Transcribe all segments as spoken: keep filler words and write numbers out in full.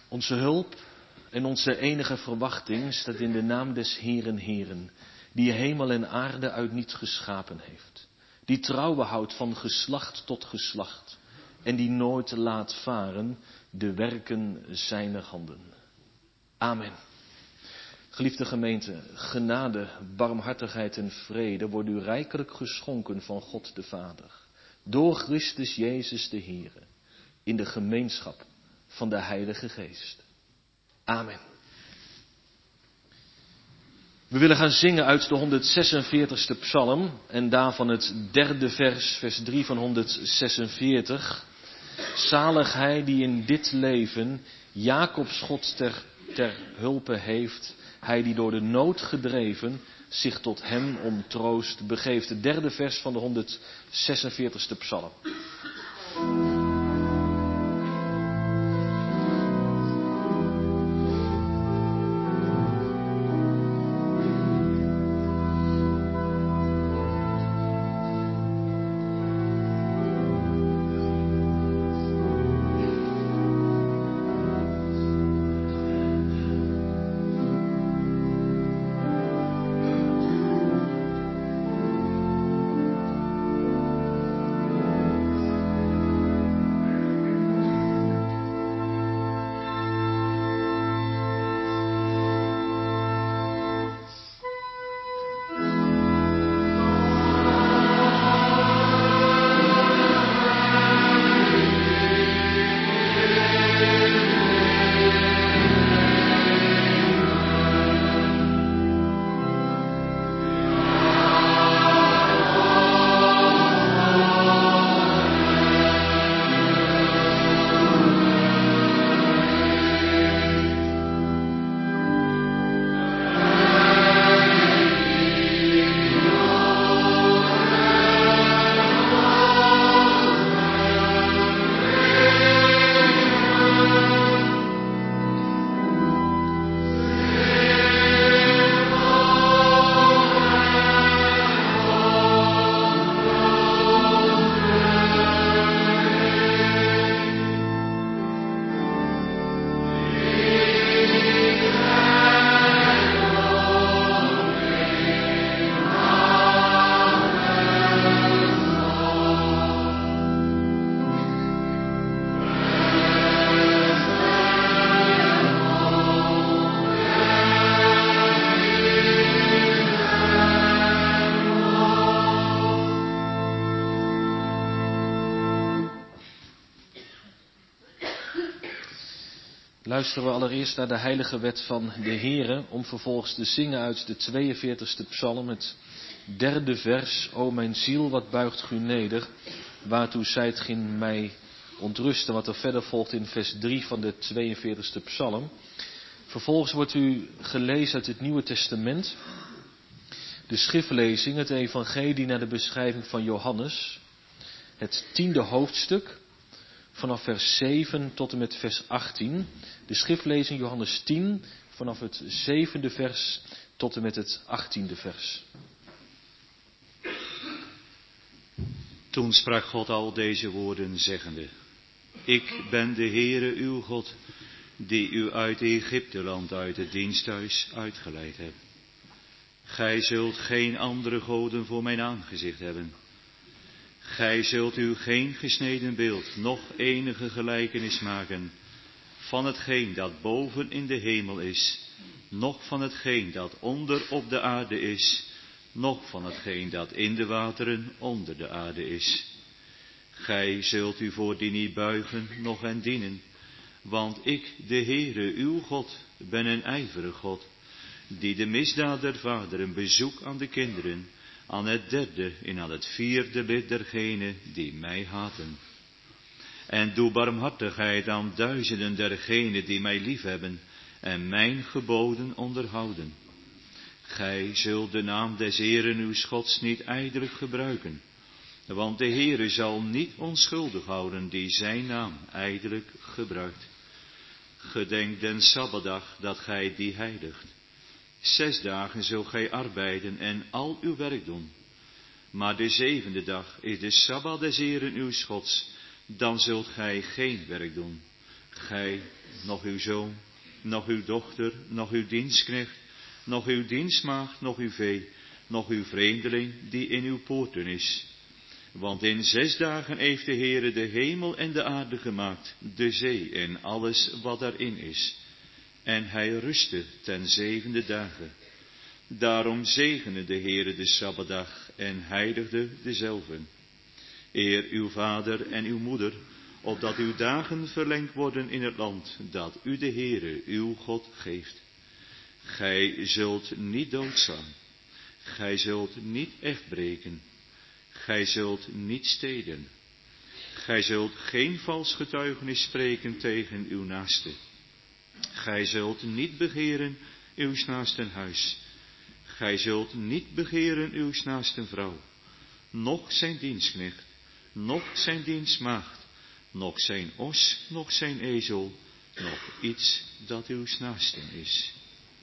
Onze hulp en onze enige verwachting staat in de naam des Heeren Heeren, die hemel en aarde uit niets geschapen heeft, die trouw houdt van geslacht tot geslacht en die nooit laat varen de werken zijner handen. Amen. Geliefde gemeente, genade, barmhartigheid en vrede worden u rijkelijk geschonken van God de Vader, door Christus Jezus de Heere, in de gemeenschap van de Heilige Geest. Amen. We willen gaan zingen uit de honderdzesenveertigste psalm en daarvan het derde vers, vers drie van honderdzesenveertig. Zalig hij die in dit leven Jacobs God ter, ter hulpe heeft, hij die door de nood gedreven zich tot hem om troost begeeft. Het derde vers van de honderdzesenveertigste psalm. Luisteren we allereerst naar de heilige wet van de Heere, om vervolgens te zingen uit de tweeënveertigste psalm, het derde vers. O mijn ziel, wat buigt u neder, waartoe zijt gij mij ontrusten, wat er verder volgt in vers drie van de tweeënveertigste psalm. Vervolgens wordt u gelezen uit het Nieuwe Testament, de schriftlezing, het evangelie naar de beschrijving van Johannes, het tiende hoofdstuk, vanaf vers zeven tot en met vers achttien. De schriftlezing Johannes tien, vanaf het zevende vers tot en met het achttiende vers. Toen sprak God al deze woorden zeggende: Ik ben de Heere uw God, die u uit Egypteland, uit het diensthuis uitgeleid heb. Gij zult geen andere goden voor mijn aangezicht hebben. Gij zult u geen gesneden beeld, noch enige gelijkenis maken van hetgeen dat boven in de hemel is, noch van hetgeen dat onder op de aarde is, noch van hetgeen dat in de wateren onder de aarde is. Gij zult u voor die niet buigen, noch hen dienen, want ik, de Heere, uw God, ben een ijverig God, die de misdaad der vaderen bezoek aan de kinderen, aan het derde en aan het vierde lid dergenen die mij haten. En doe barmhartigheid aan duizenden dergenen die mij liefhebben en mijn geboden onderhouden. Gij zult de naam des Heeren uw Gods niet ijdelijk gebruiken, want de Heere zal niet onschuldig houden die zijn naam ijdelijk gebruikt. Gedenk den Sabbatdag dat gij die heiligt. Zes dagen zult gij arbeiden en al uw werk doen. Maar de zevende dag is de Sabbat des Heeren uw Gods, dan zult gij geen werk doen. gij, nog uw zoon, nog uw dochter, nog uw dienstknecht, nog uw dienstmaagd, nog uw vee, nog uw vreemdeling die in uw poorten is. Want in zes dagen heeft de Heere de hemel en de aarde gemaakt, de zee en alles wat daarin is. En hij rustte ten zevende dagen. Daarom zegende de Heere de Sabbatdag en heiligde dezelve. Eer uw vader en uw moeder, opdat uw dagen verlengd worden in het land dat u de Heere uw God geeft. Gij zult niet doodslaan. Gij zult niet echtbreken. Gij zult niet stelen. Gij zult geen vals getuigenis spreken tegen uw naaste. Gij zult niet begeren uw naasten huis. Gij zult niet begeren uw naasten vrouw, noch zijn dienstknecht, noch zijn dienstmaagd, noch zijn os, noch zijn ezel, noch iets dat uw naasten is.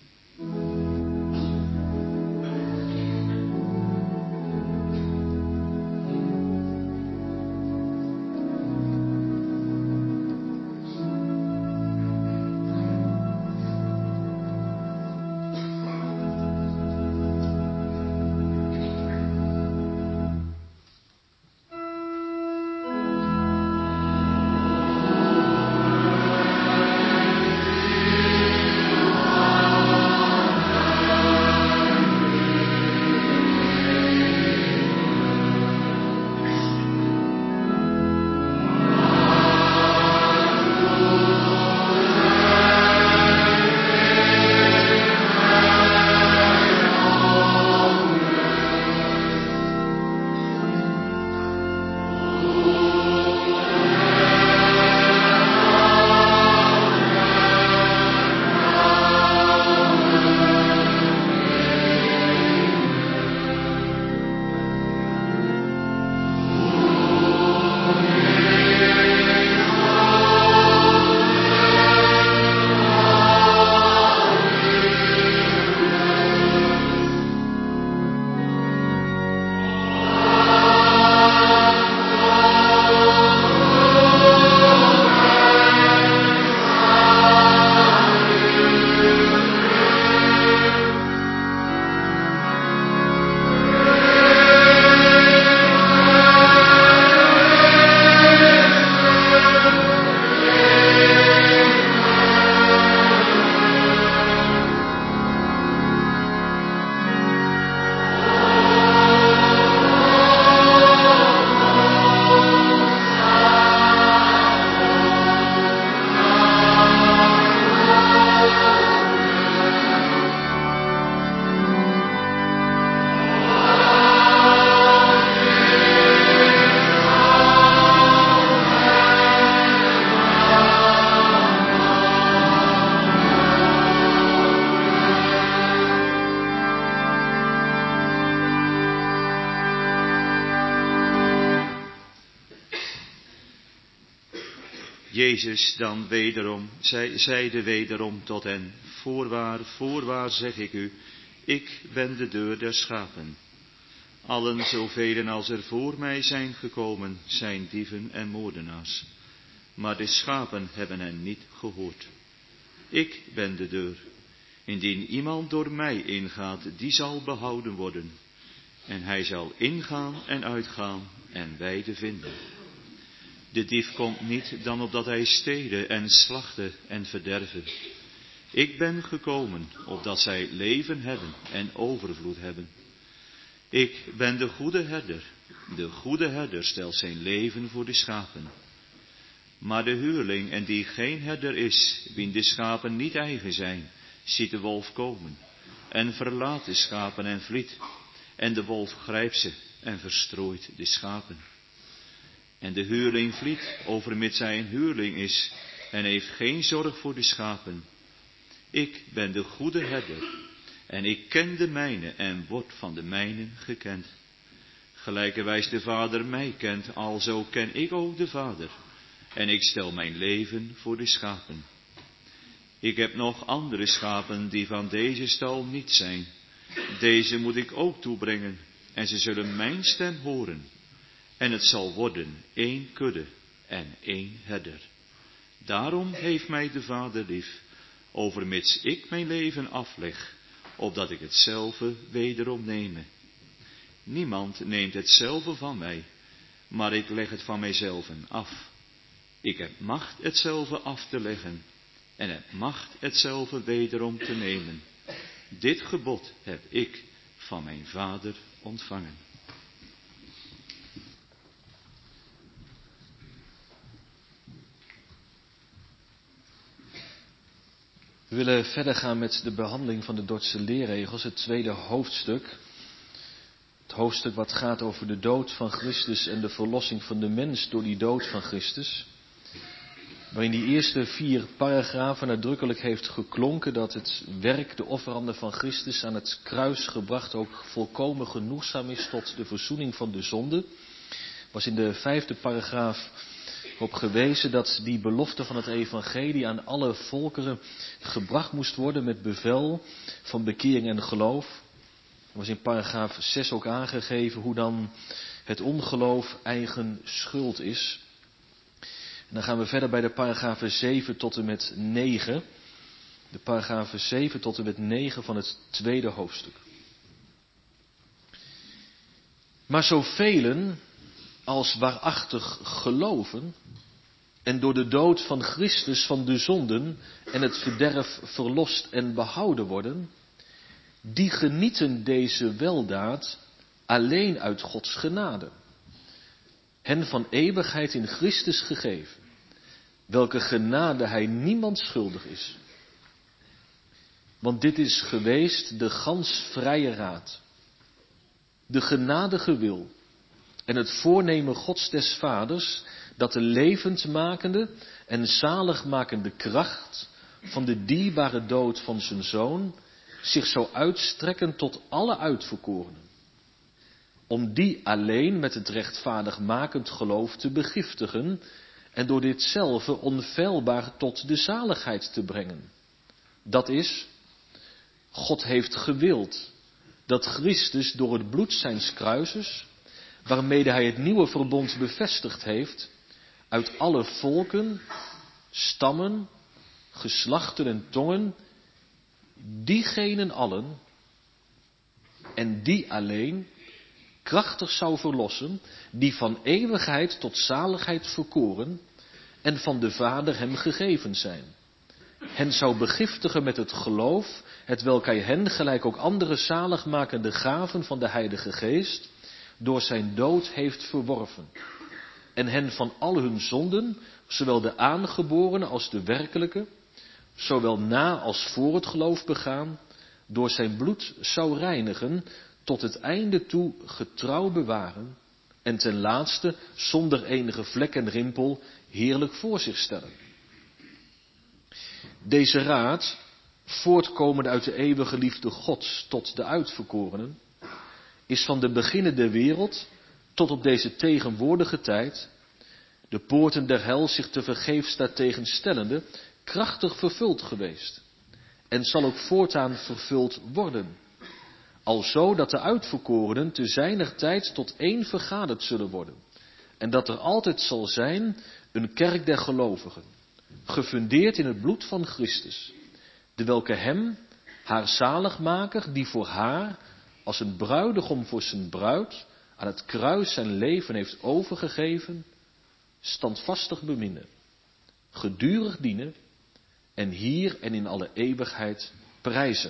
Jezus dan wederom, zij, zeide wederom tot hen, voorwaar, voorwaar zeg ik u, ik ben de deur der schapen. Allen zoveel als er voor mij zijn gekomen, zijn dieven en moordenaars. Maar de schapen hebben hen niet gehoord. Ik ben de deur. Indien iemand door mij ingaat, die zal behouden worden. En hij zal ingaan en uitgaan en weide vinden. De dief komt niet dan opdat hij stelen en slachten en verderven. Ik ben gekomen opdat zij leven hebben en overvloed hebben. Ik ben de goede herder. De goede herder stelt zijn leven voor de schapen. Maar de huurling en die geen herder is, wien de schapen niet eigen zijn, ziet de wolf komen en verlaat de schapen en vliet. En de wolf grijpt ze en verstrooit de schapen. En de huurling vliet, overmits hij een huurling is, en heeft geen zorg voor de schapen. Ik ben de goede herder, en ik ken de mijne en word van de mijnen gekend. Gelijkerwijs de Vader mij kent, alzo ken ik ook de Vader, en ik stel mijn leven voor de schapen. Ik heb nog andere schapen die van deze stal niet zijn. Deze moet ik ook toebrengen, en ze zullen mijn stem horen. En het zal worden één kudde en één herder. Daarom heeft mij de Vader lief, overmits ik mijn leven afleg, opdat ik hetzelfde wederom neme. Niemand neemt hetzelfde van mij, maar ik leg het van mijzelven af. Ik heb macht hetzelfde af te leggen en heb macht hetzelfde wederom te nemen. Dit gebod heb ik van mijn Vader ontvangen. We willen verder gaan met de behandeling van de Dordtse leerregels, het tweede hoofdstuk. Het hoofdstuk wat gaat over de dood van Christus en de verlossing van de mens door die dood van Christus. Waarin die eerste vier paragrafen nadrukkelijk heeft geklonken dat het werk, de offerande van Christus aan het kruis gebracht ook volkomen genoegzaam is tot de verzoening van de zonde. Was in de vijfde paragraaf op gewezen dat die belofte van het evangelie aan alle volkeren gebracht moest worden met bevel van bekering en geloof. Er was in paragraaf zes ook aangegeven hoe dan het ongeloof eigen schuld is. En dan gaan we verder bij de paragrafen zeven tot en met negen. De paragrafen zeven tot en met negen van het tweede hoofdstuk. Maar zoveel als waarachtig geloven en door de dood van Christus van de zonden en het verderf verlost en behouden worden, die genieten deze weldaad alleen uit Gods genade, hen van eeuwigheid in Christus gegeven, welke genade hij niemand schuldig is. Want dit is geweest de gans vrije raad, de genadige wil en het voornemen Gods des Vaders, dat de levendmakende en zaligmakende kracht van de dierbare dood van zijn Zoon zich zou uitstrekken tot alle uitverkorenen, om die alleen met het rechtvaardigmakend geloof te begiftigen en door ditzelfde onfeilbaar tot de zaligheid te brengen. Dat is, God heeft gewild dat Christus door het bloed zijns kruises, waarmede hij het nieuwe verbond bevestigd heeft, uit alle volken, stammen, geslachten en tongen, diegenen allen en die alleen krachtig zou verlossen, die van eeuwigheid tot zaligheid verkoren en van de Vader hem gegeven zijn. Hen zou begiftigen met het geloof, hetwelk hij hen, gelijk ook andere zaligmakende gaven van de Heilige Geest, door zijn dood heeft verworven. En hen van al hun zonden, zowel de aangeborene als de werkelijke, zowel na als voor het geloof begaan, door zijn bloed zou reinigen, tot het einde toe getrouw bewaren en ten laatste zonder enige vlek en rimpel heerlijk voor zich stellen. Deze raad, voortkomend uit de eeuwige liefde Gods tot de uitverkorenen, is van de beginnen der wereld tot op deze tegenwoordige tijd, de poorten der hel zich te vergeefs daartegen stellende, krachtig vervuld geweest en zal ook voortaan vervuld worden. Alzo dat de uitverkorenen te zijner tijd tot één vergaderd zullen worden. En dat er altijd zal zijn een kerk der gelovigen, gefundeerd in het bloed van Christus, de welke hem, haar zaligmaker, die voor haar, als een bruidegom voor zijn bruid, aan het kruis zijn leven heeft overgegeven, standvastig beminnen, gedurig dienen en hier en in alle eeuwigheid prijzen.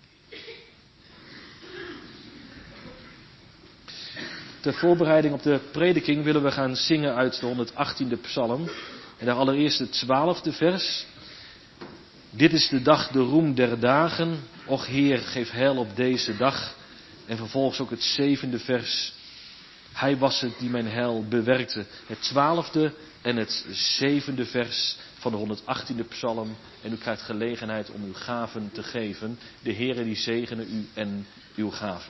Ter voorbereiding op de prediking willen we gaan zingen uit de honderdachttiende psalm. En daar allereerst het twaalfde vers. Dit is de dag, de roem der dagen. Och Heer, geef heil op deze dag. En vervolgens ook het zevende vers. Hij was het die mijn heil bewerkte. Het twaalfde en het zevende vers van de honderdachttiende psalm. En u krijgt gelegenheid om uw gaven te geven. De Heere die zegene u en uw gaven.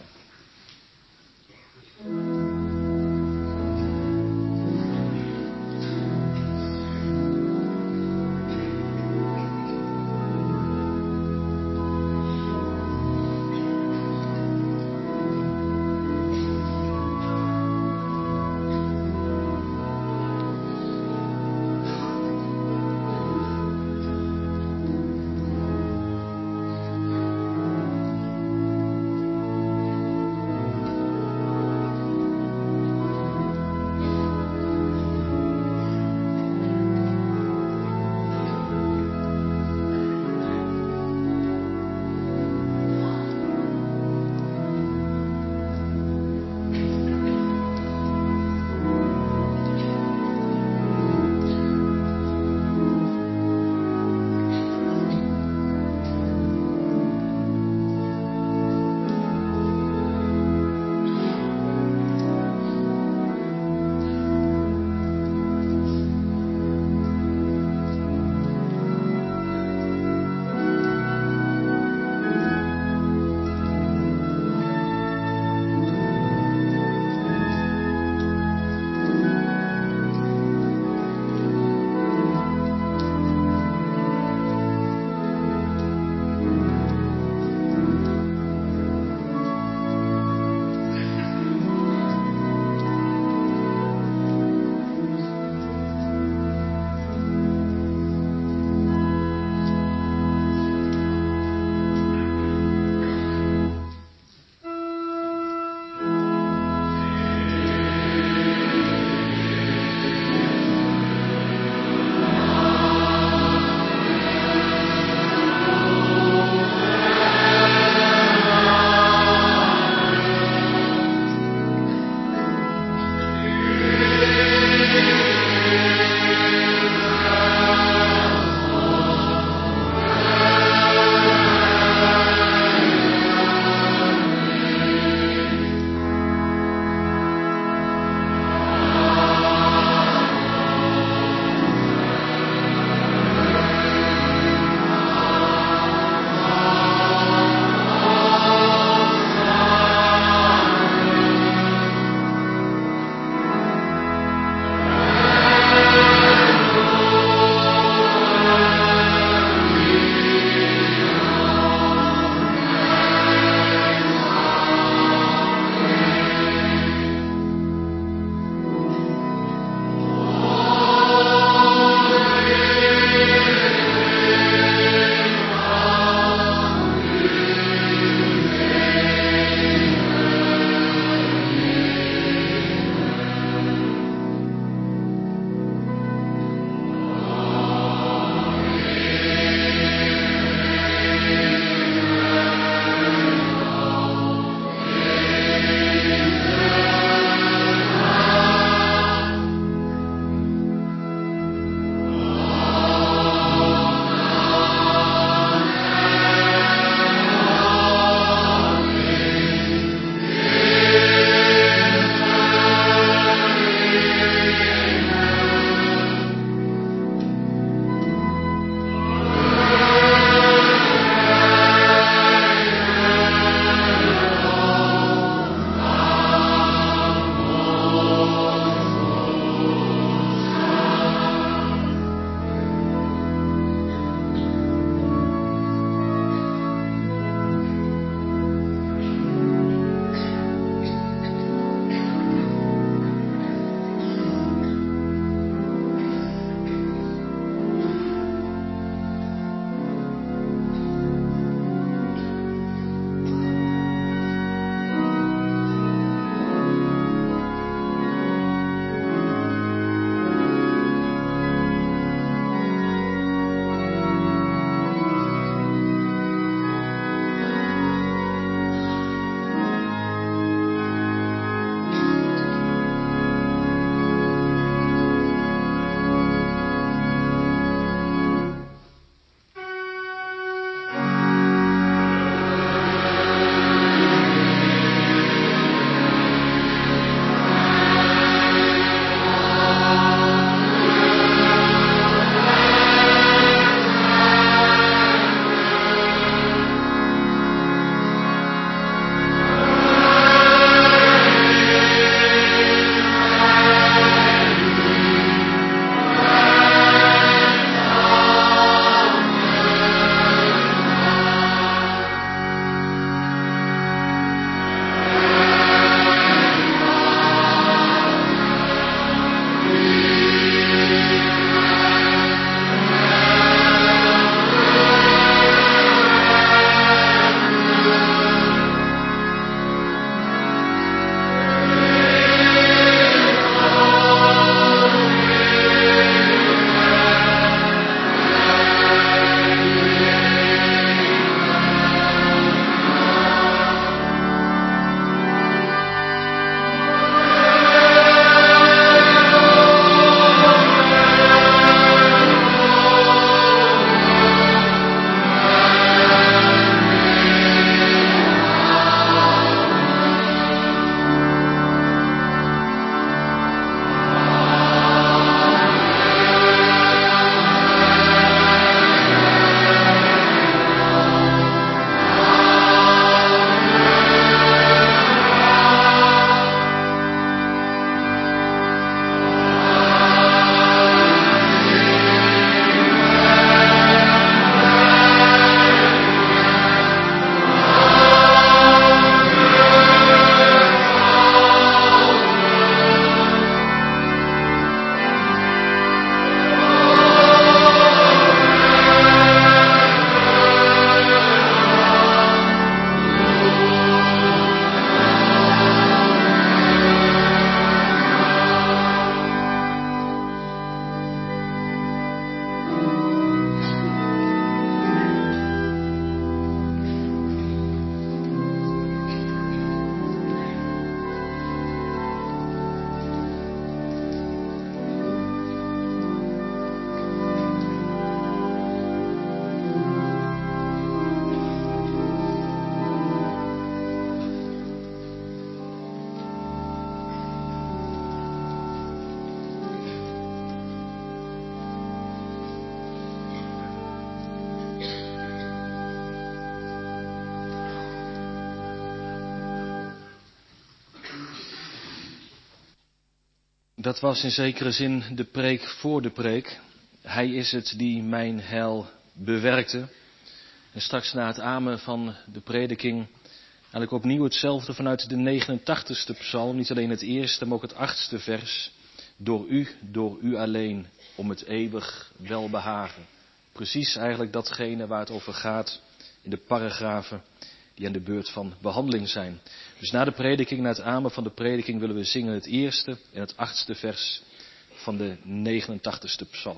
Dat was in zekere zin de preek voor de preek. Hij is het die mijn heil bewerkte. En straks na het amen van de prediking eigenlijk opnieuw hetzelfde vanuit de negenentachtigste psalm. Niet alleen het eerste, maar ook het achtste vers. Door u, door u alleen, om het eeuwig welbehagen. Precies eigenlijk datgene waar het over gaat in de paragrafen die aan de beurt van behandeling zijn. Dus na de prediking, na het amen van de prediking, willen we zingen het eerste en het achtste vers van de negenentachtigste psalm.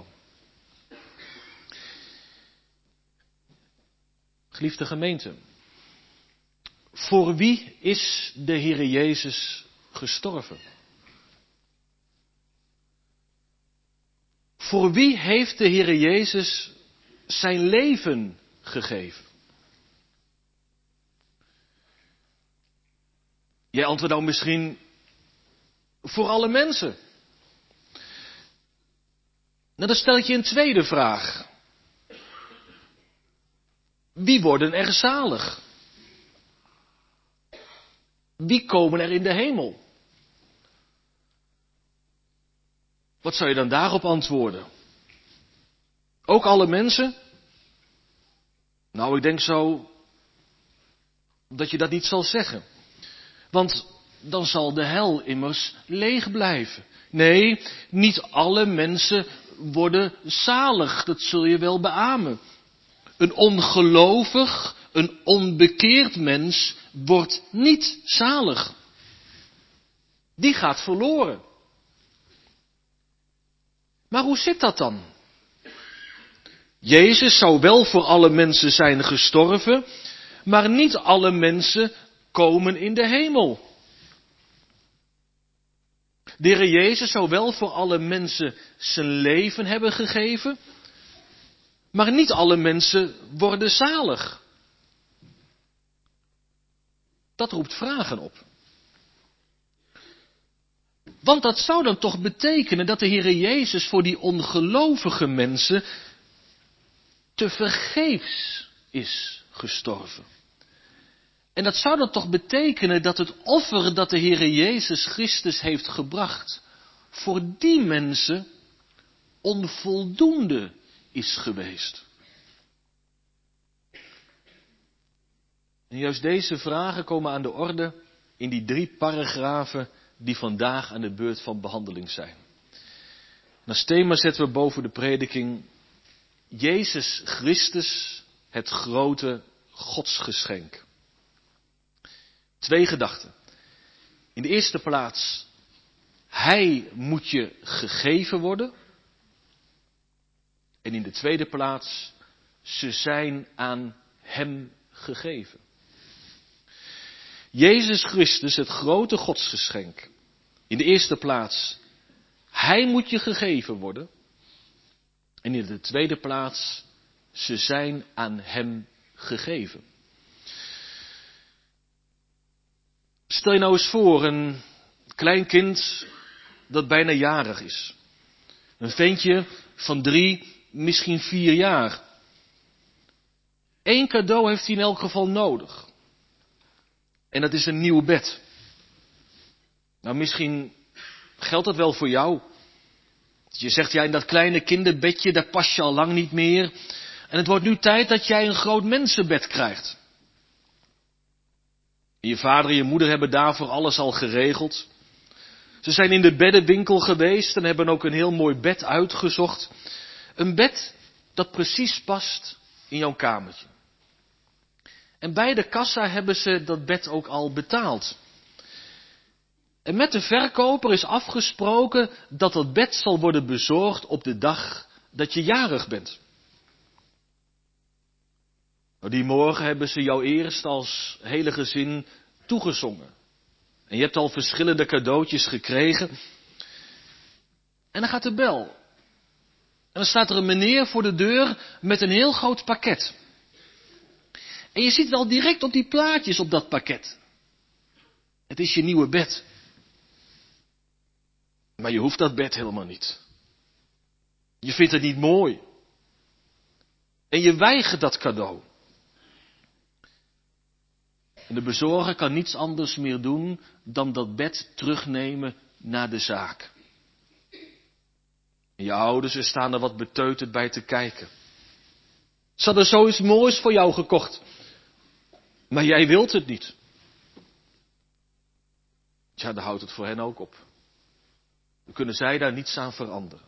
Geliefde gemeente, voor wie is de Heere Jezus gestorven? Voor wie heeft de Heere Jezus zijn leven gegeven? Jij antwoordt nou misschien voor alle mensen. Nou, dan stel ik je een tweede vraag. Wie worden er zalig? Wie komen er in de hemel? Wat zou je dan daarop antwoorden? Ook alle mensen? Nou, ik denk zo dat je dat niet zal zeggen. Want dan zal de hel immers leeg blijven. Nee, niet alle mensen worden zalig. Dat zul je wel beamen. Een ongelovig, een onbekeerd mens wordt niet zalig. Die gaat verloren. Maar hoe zit dat dan? Jezus zou wel voor alle mensen zijn gestorven, maar niet alle mensen komen in de hemel. De Heer Jezus zou wel voor alle mensen zijn leven hebben gegeven, maar niet alle mensen worden zalig. Dat roept vragen op. Want dat zou dan toch betekenen dat de Heer Jezus voor die ongelovige mensen tevergeefs is gestorven. En dat zou dan toch betekenen dat het offer dat de Heere Jezus Christus heeft gebracht voor die mensen onvoldoende is geweest. En juist deze vragen komen aan de orde in die drie paragrafen die vandaag aan de beurt van behandeling zijn. En als thema zetten we boven de prediking Jezus Christus, het grote godsgeschenk. Twee gedachten. In de eerste plaats, hij moet je gegeven worden. En in de tweede plaats, ze zijn aan hem gegeven. Jezus Christus, het grote godsgeschenk. In de eerste plaats, hij moet je gegeven worden. En in de tweede plaats, ze zijn aan hem gegeven. Stel je nou eens voor, een klein kind dat bijna jarig is. Een ventje van drie, misschien vier jaar. Eén cadeau heeft hij in elk geval nodig. En dat is een nieuw bed. Nou, misschien geldt dat wel voor jou. Je zegt, ja, in dat kleine kinderbedje, daar pas je al lang niet meer. En het wordt nu tijd dat jij een groot mensenbed krijgt. Je vader en je moeder hebben daarvoor alles al geregeld. Ze zijn in de beddenwinkel geweest en hebben ook een heel mooi bed uitgezocht. Een bed dat precies past in jouw kamertje. En bij de kassa hebben ze dat bed ook al betaald. En met de verkoper is afgesproken dat dat bed zal worden bezorgd op de dag dat je jarig bent. Nou, die morgen hebben ze jou eerst als hele gezin toegezongen. En je hebt al verschillende cadeautjes gekregen. En dan gaat de bel. En dan staat er een meneer voor de deur met een heel groot pakket. En je ziet wel direct op die plaatjes op dat pakket. Het is je nieuwe bed. Maar je hoeft dat bed helemaal niet. Je vindt het niet mooi. En je weigert dat cadeau. En de bezorger kan niets anders meer doen dan dat bed terugnemen naar de zaak. En je ouders ze staan er wat beteuterd bij te kijken. Ze hadden zoiets moois voor jou gekocht. Maar jij wilt het niet. Tja, dan houdt het voor hen ook op. Dan kunnen zij daar niets aan veranderen.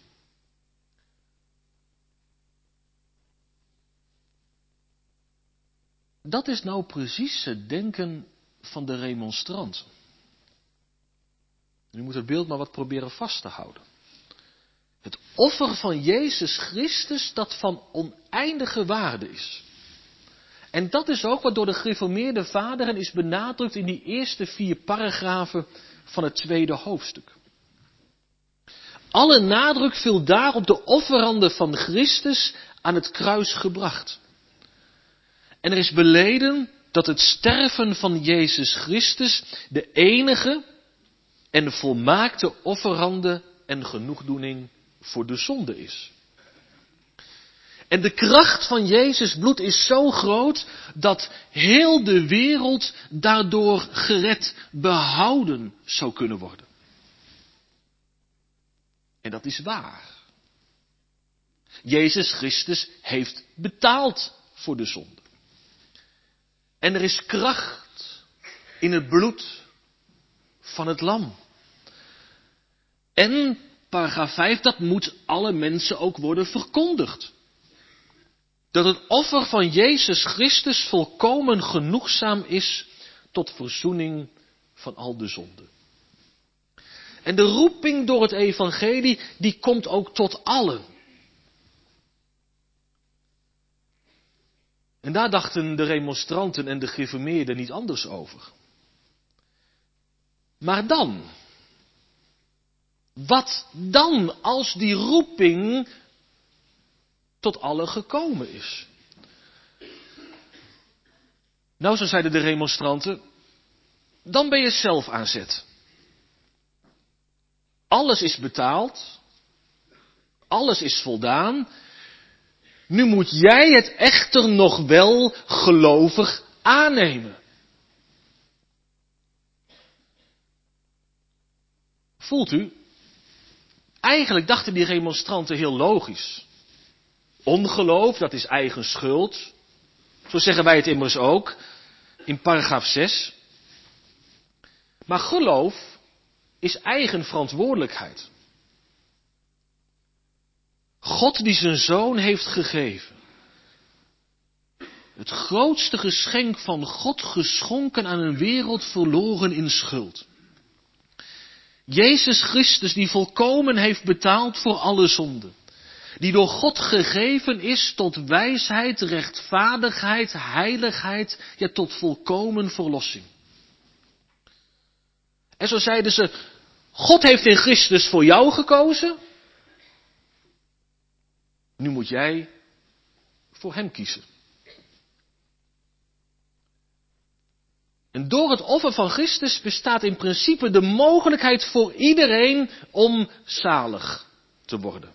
Dat is nou precies het denken van de remonstranten. U moet het beeld maar wat proberen vast te houden. Het offer van Jezus Christus dat van oneindige waarde is. En dat is ook wat door de gereformeerde vaderen is benadrukt in die eerste vier paragrafen van het tweede hoofdstuk. Alle nadruk viel daar op de offerande van Christus aan het kruis gebracht. En er is beleden dat het sterven van Jezus Christus de enige en volmaakte offerande en genoegdoening voor de zonde is. En de kracht van Jezus bloed is zo groot dat heel de wereld daardoor gered, behouden zou kunnen worden. En dat is waar. Jezus Christus heeft betaald voor de zonde. En er is kracht in het bloed van het lam. En paragraaf vijf, dat moet alle mensen ook worden verkondigd. Dat het offer van Jezus Christus volkomen genoegzaam is tot verzoening van al de zonden. En de roeping door het evangelie, die komt ook tot allen. En daar dachten de remonstranten en de gereformeerden niet anders over. Maar dan, wat dan als die roeping tot allen gekomen is? Nou, zo zeiden de remonstranten, dan ben je zelf aan zet. Alles is betaald, alles is voldaan. Nu moet jij het echter nog wel gelovig aannemen. Voelt u? Eigenlijk dachten die remonstranten heel logisch. Ongeloof, dat is eigen schuld. Zo zeggen wij het immers ook in paragraaf zes. Maar geloof is eigen verantwoordelijkheid. God die zijn zoon heeft gegeven. Het grootste geschenk van God geschonken aan een wereld verloren in schuld. Jezus Christus die volkomen heeft betaald voor alle zonden. Die door God gegeven is tot wijsheid, rechtvaardigheid, heiligheid, ja tot volkomen verlossing. En zo zeiden ze, God heeft in Christus voor jou gekozen. Nu moet jij voor hem kiezen. En door het offer van Christus bestaat in principe de mogelijkheid voor iedereen om zalig te worden.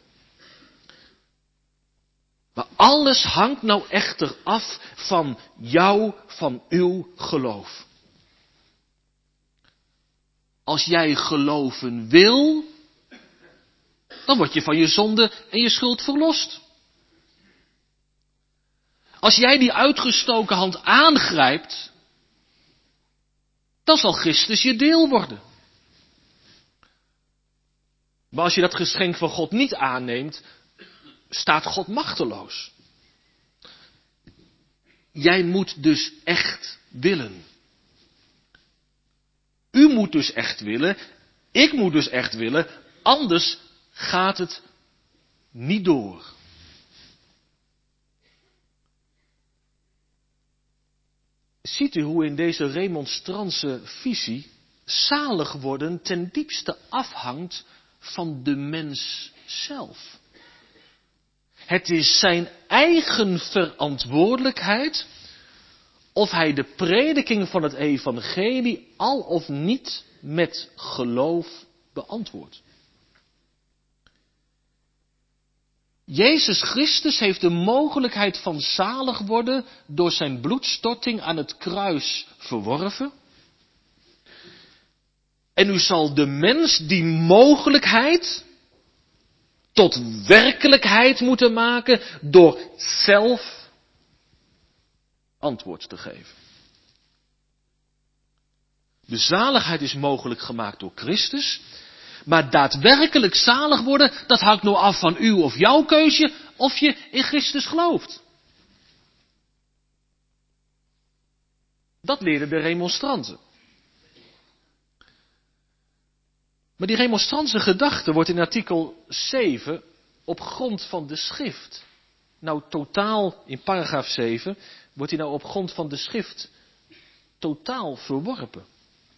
Maar alles hangt nou echter af van jou, van uw geloof. Als jij geloven wil, dan word je van je zonde en je schuld verlost. Als jij die uitgestoken hand aangrijpt, dan zal Christus je deel worden. Maar als je dat geschenk van God niet aanneemt, staat God machteloos. Jij moet dus echt willen. U moet dus echt willen. Ik moet dus echt willen. Anders gaat het niet door. Ziet u hoe in deze remonstrantse visie zalig worden ten diepste afhangt van de mens zelf. Het is zijn eigen verantwoordelijkheid of hij de prediking van het evangelie al of niet met geloof beantwoordt. Jezus Christus heeft de mogelijkheid van zalig worden door zijn bloedstorting aan het kruis verworven. En u zal de mens die mogelijkheid tot werkelijkheid moeten maken door zelf antwoord te geven. De zaligheid is mogelijk gemaakt door Christus, maar daadwerkelijk zalig worden, dat hangt nou af van uw of jouw keuze, of je in Christus gelooft. Dat leerden de remonstranten. Maar die remonstrantse gedachte wordt in artikel zeven op grond van de schrift. Nou totaal, in paragraaf zeven, wordt die nou op grond van de schrift totaal verworpen.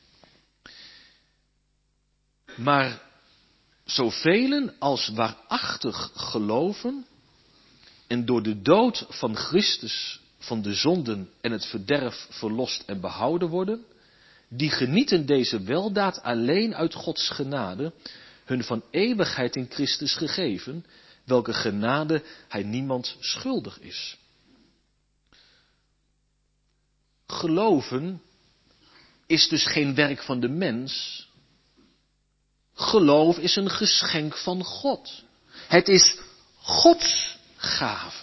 Maar zoveel als waarachtig geloven en door de dood van Christus van de zonden en het verderf verlost en behouden worden, die genieten deze weldaad alleen uit Gods genade, hun van eeuwigheid in Christus gegeven, welke genade hij niemand schuldig is. Geloven is dus geen werk van de mens. Geloof is een geschenk van God. Het is Gods gave.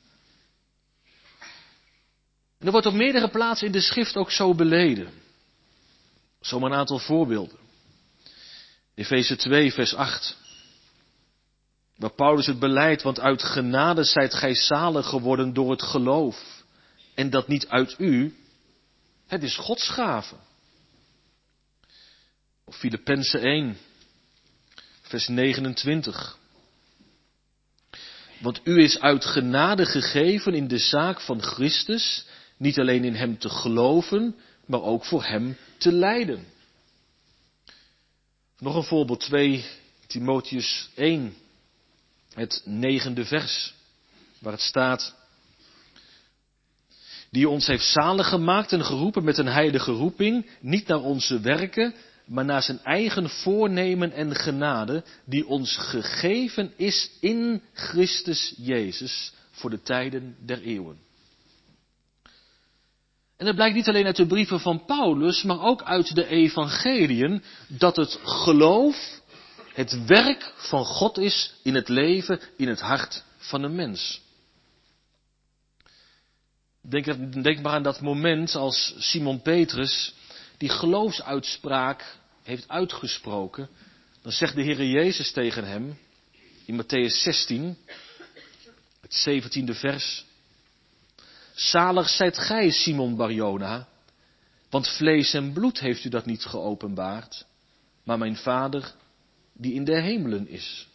En dat wordt op meerdere plaatsen in de schrift ook zo beleden. Zomaar een aantal voorbeelden. Efeze twee, vers acht. Waar Paulus het beleidt, want uit genade zijt gij zalig geworden door het geloof. En dat niet uit u, het is Gods gave. Of Filippenzen één, vers negenentwintig. Want u is uit genade gegeven in de zaak van Christus, niet alleen in hem te geloven, maar ook voor hem te lijden. Nog een voorbeeld, twee Timotheus één, het negende vers, waar het staat: die ons heeft zalig gemaakt en geroepen met een heilige roeping, niet naar onze werken, maar naar zijn eigen voornemen en genade, die ons gegeven is in Christus Jezus voor de tijden der eeuwen. En dat blijkt niet alleen uit de brieven van Paulus, maar ook uit de evangeliën, dat het geloof het werk van God is in het leven, in het hart van een mens. Denk, denk maar aan dat moment als Simon Petrus die geloofsuitspraak heeft uitgesproken. Dan zegt de Heere Jezus tegen hem in Matthäus zestien, het zeventiende vers: zalig zijt gij, Simon Barjona, want vlees en bloed heeft u dat niet geopenbaard, maar mijn Vader die in de hemelen is.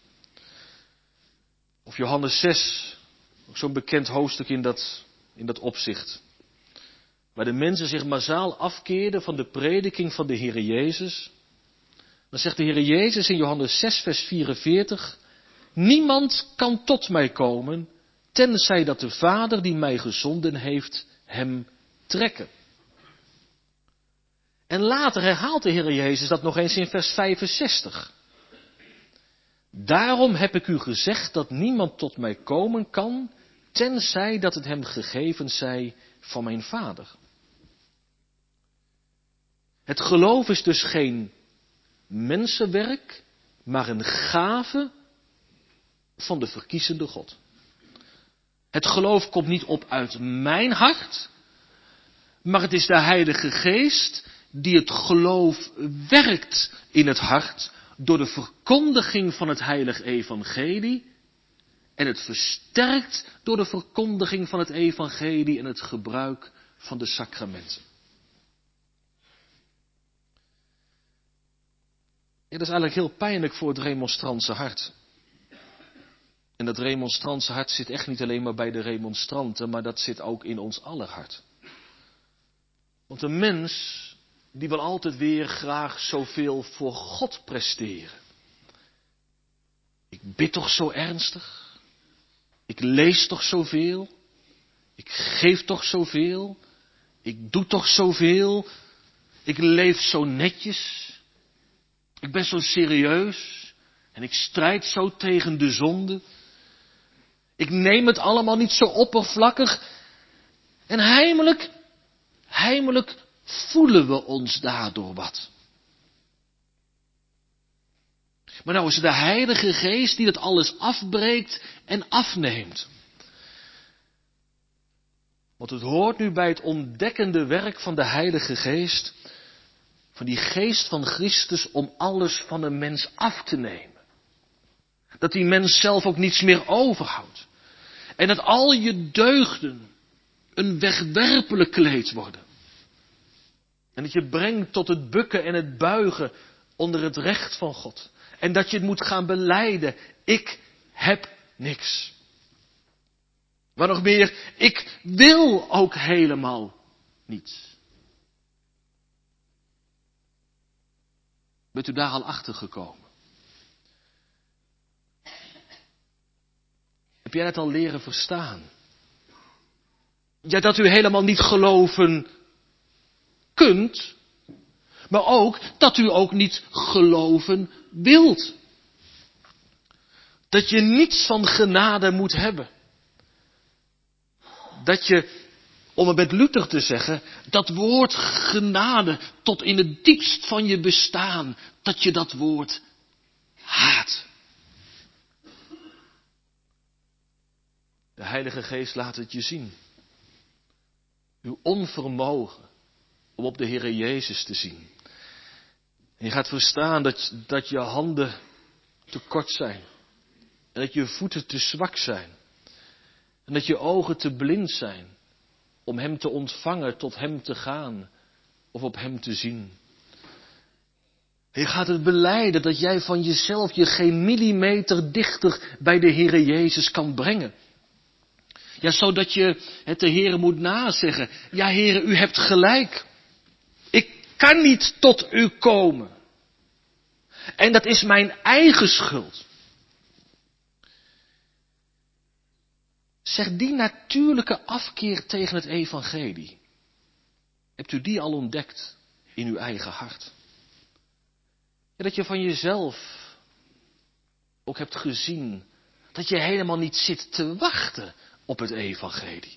Of Johannes zes, ook zo'n bekend hoofdstuk in dat, in dat opzicht. Waar de mensen zich massaal afkeerden van de prediking van de Heere Jezus. Dan zegt de Heere Jezus in Johannes zes, vers vierenveertig: niemand kan tot mij komen, tenzij dat de Vader die mij gezonden heeft, hem trekken. En later herhaalt de Heere Jezus dat nog eens in vers vijfenzestig. Daarom heb ik u gezegd dat niemand tot mij komen kan, tenzij dat het hem gegeven zij van mijn Vader. Het geloof is dus geen mensenwerk, maar een gave van de verkiezende God. Het geloof komt niet op uit mijn hart, maar het is de Heilige Geest die het geloof werkt in het hart door de verkondiging van het heilig evangelie en het versterkt door de verkondiging van het evangelie en het gebruik van de sacramenten. Ja, dat is eigenlijk heel pijnlijk voor het remonstrantse hart. En dat remonstrantse hart zit echt niet alleen maar bij de remonstranten, maar dat zit ook in ons aller hart. Want een mens, die wil altijd weer graag zoveel voor God presteren. Ik bid toch zo ernstig? Ik lees toch zoveel? Ik geef toch zoveel? Ik doe toch zoveel? Ik leef zo netjes? Ik ben zo serieus? En ik strijd zo tegen de zonde? Ik neem het allemaal niet zo oppervlakkig? En heimelijk, heimelijk voelen we ons daardoor wat. Maar nou is het de Heilige Geest die dat alles afbreekt en afneemt. Want het hoort nu bij het ontdekkende werk van de Heilige Geest, van die geest van Christus, om alles van een mens af te nemen. Dat die mens zelf ook niets meer overhoudt. En dat al je deugden een wegwerpelijk kleed worden. En dat je brengt tot het bukken en het buigen onder het recht van God. En dat je het moet gaan belijden. Ik heb niks. Maar nog meer, ik wil ook helemaal niets. Bent u daar al achter gekomen? Heb jij dat al leren verstaan? Ja, dat u helemaal niet geloven kunt, maar ook dat u ook niet geloven wilt. Dat je niets van genade moet hebben. Dat je, om het met Luther te zeggen, dat woord genade tot in het diepst van je bestaan, dat je dat woord haat. De Heilige Geest laat het je zien. Uw onvermogen om op de Heere Jezus te zien. En je gaat verstaan dat, dat je handen te kort zijn. En dat je voeten te zwak zijn. En dat je ogen te blind zijn om Hem te ontvangen, tot Hem te gaan of op Hem te zien. En je gaat het belijden dat jij van jezelf je geen millimeter dichter bij de Heere Jezus kan brengen. Ja, zodat je het de Heere moet nazeggen. Ja, Heere, u hebt gelijk. Ik kan niet tot u komen. En dat is mijn eigen schuld. Zeg, die natuurlijke afkeer tegen het evangelie. Hebt u die al ontdekt in uw eigen hart? Ja, dat je van jezelf ook hebt gezien dat je helemaal niet zit te wachten op het evangelie.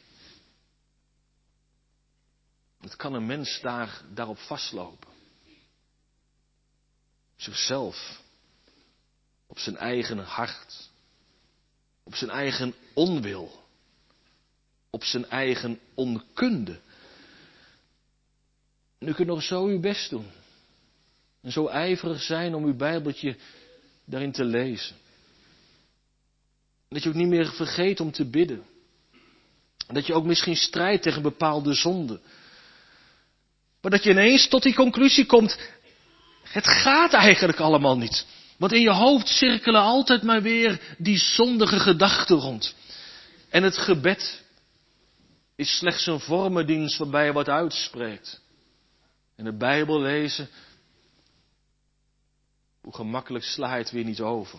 Het kan een mens daar, daarop vastlopen. Op zichzelf. Op zijn eigen hart. Op zijn eigen onwil. Op zijn eigen onkunde. En u kunt nog zo uw best doen. En zo ijverig zijn om uw Bijbeltje daarin te lezen. Dat je ook niet meer vergeet om te bidden. Dat je ook misschien strijdt tegen bepaalde zonden. Maar dat je ineens tot die conclusie komt. Het gaat eigenlijk allemaal niet. Want in je hoofd cirkelen altijd maar weer die zondige gedachten rond. En het gebed is slechts een vormendienst waarbij je wat uitspreekt. En de Bijbel lezen, hoe gemakkelijk sla je het weer niet over.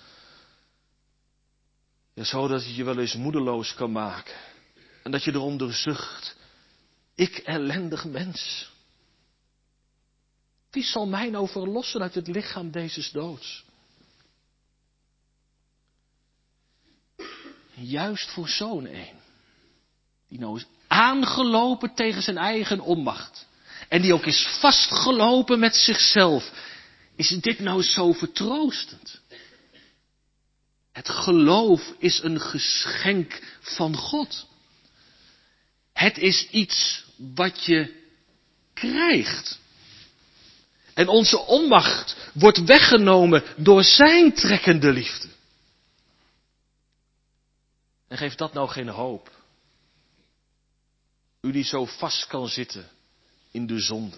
Ja, zodat het je wel eens moedeloos kan maken. En dat je eronder zucht. Ik ellendig mens. Wie zal mij nou verlossen uit het lichaam deze doods? Juist voor zo'n een. Die nou is aangelopen tegen zijn eigen onmacht. En die ook is vastgelopen met zichzelf. Is dit nou zo vertroostend? Het geloof is een geschenk van God. Het is iets wat je krijgt. En onze onmacht wordt weggenomen door zijn trekkende liefde. En geeft dat nou geen hoop? U die zo vast kan zitten in de zonde.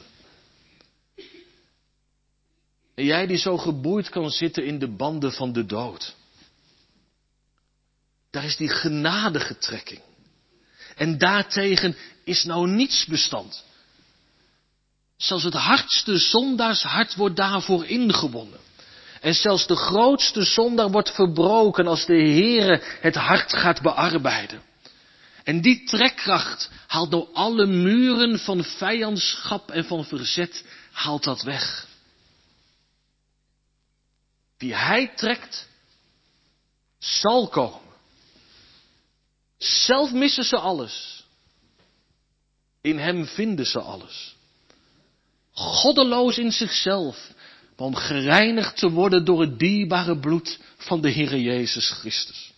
En jij die zo geboeid kan zitten in de banden van de dood. Daar is die genadegetrekking. En daartegen is nou niets bestand. Zelfs het hardste zondaarshart wordt daarvoor ingewonnen. En zelfs de grootste zondaar wordt verbroken als de Heere het hart gaat bearbeiden. En die trekkracht haalt nou alle muren van vijandschap en van verzet, haalt dat weg. Wie hij trekt, zal komen. Zelf missen ze alles. In hem vinden ze alles. Goddeloos in zichzelf, maar om gereinigd te worden door het dierbare bloed van de Heere Jezus Christus.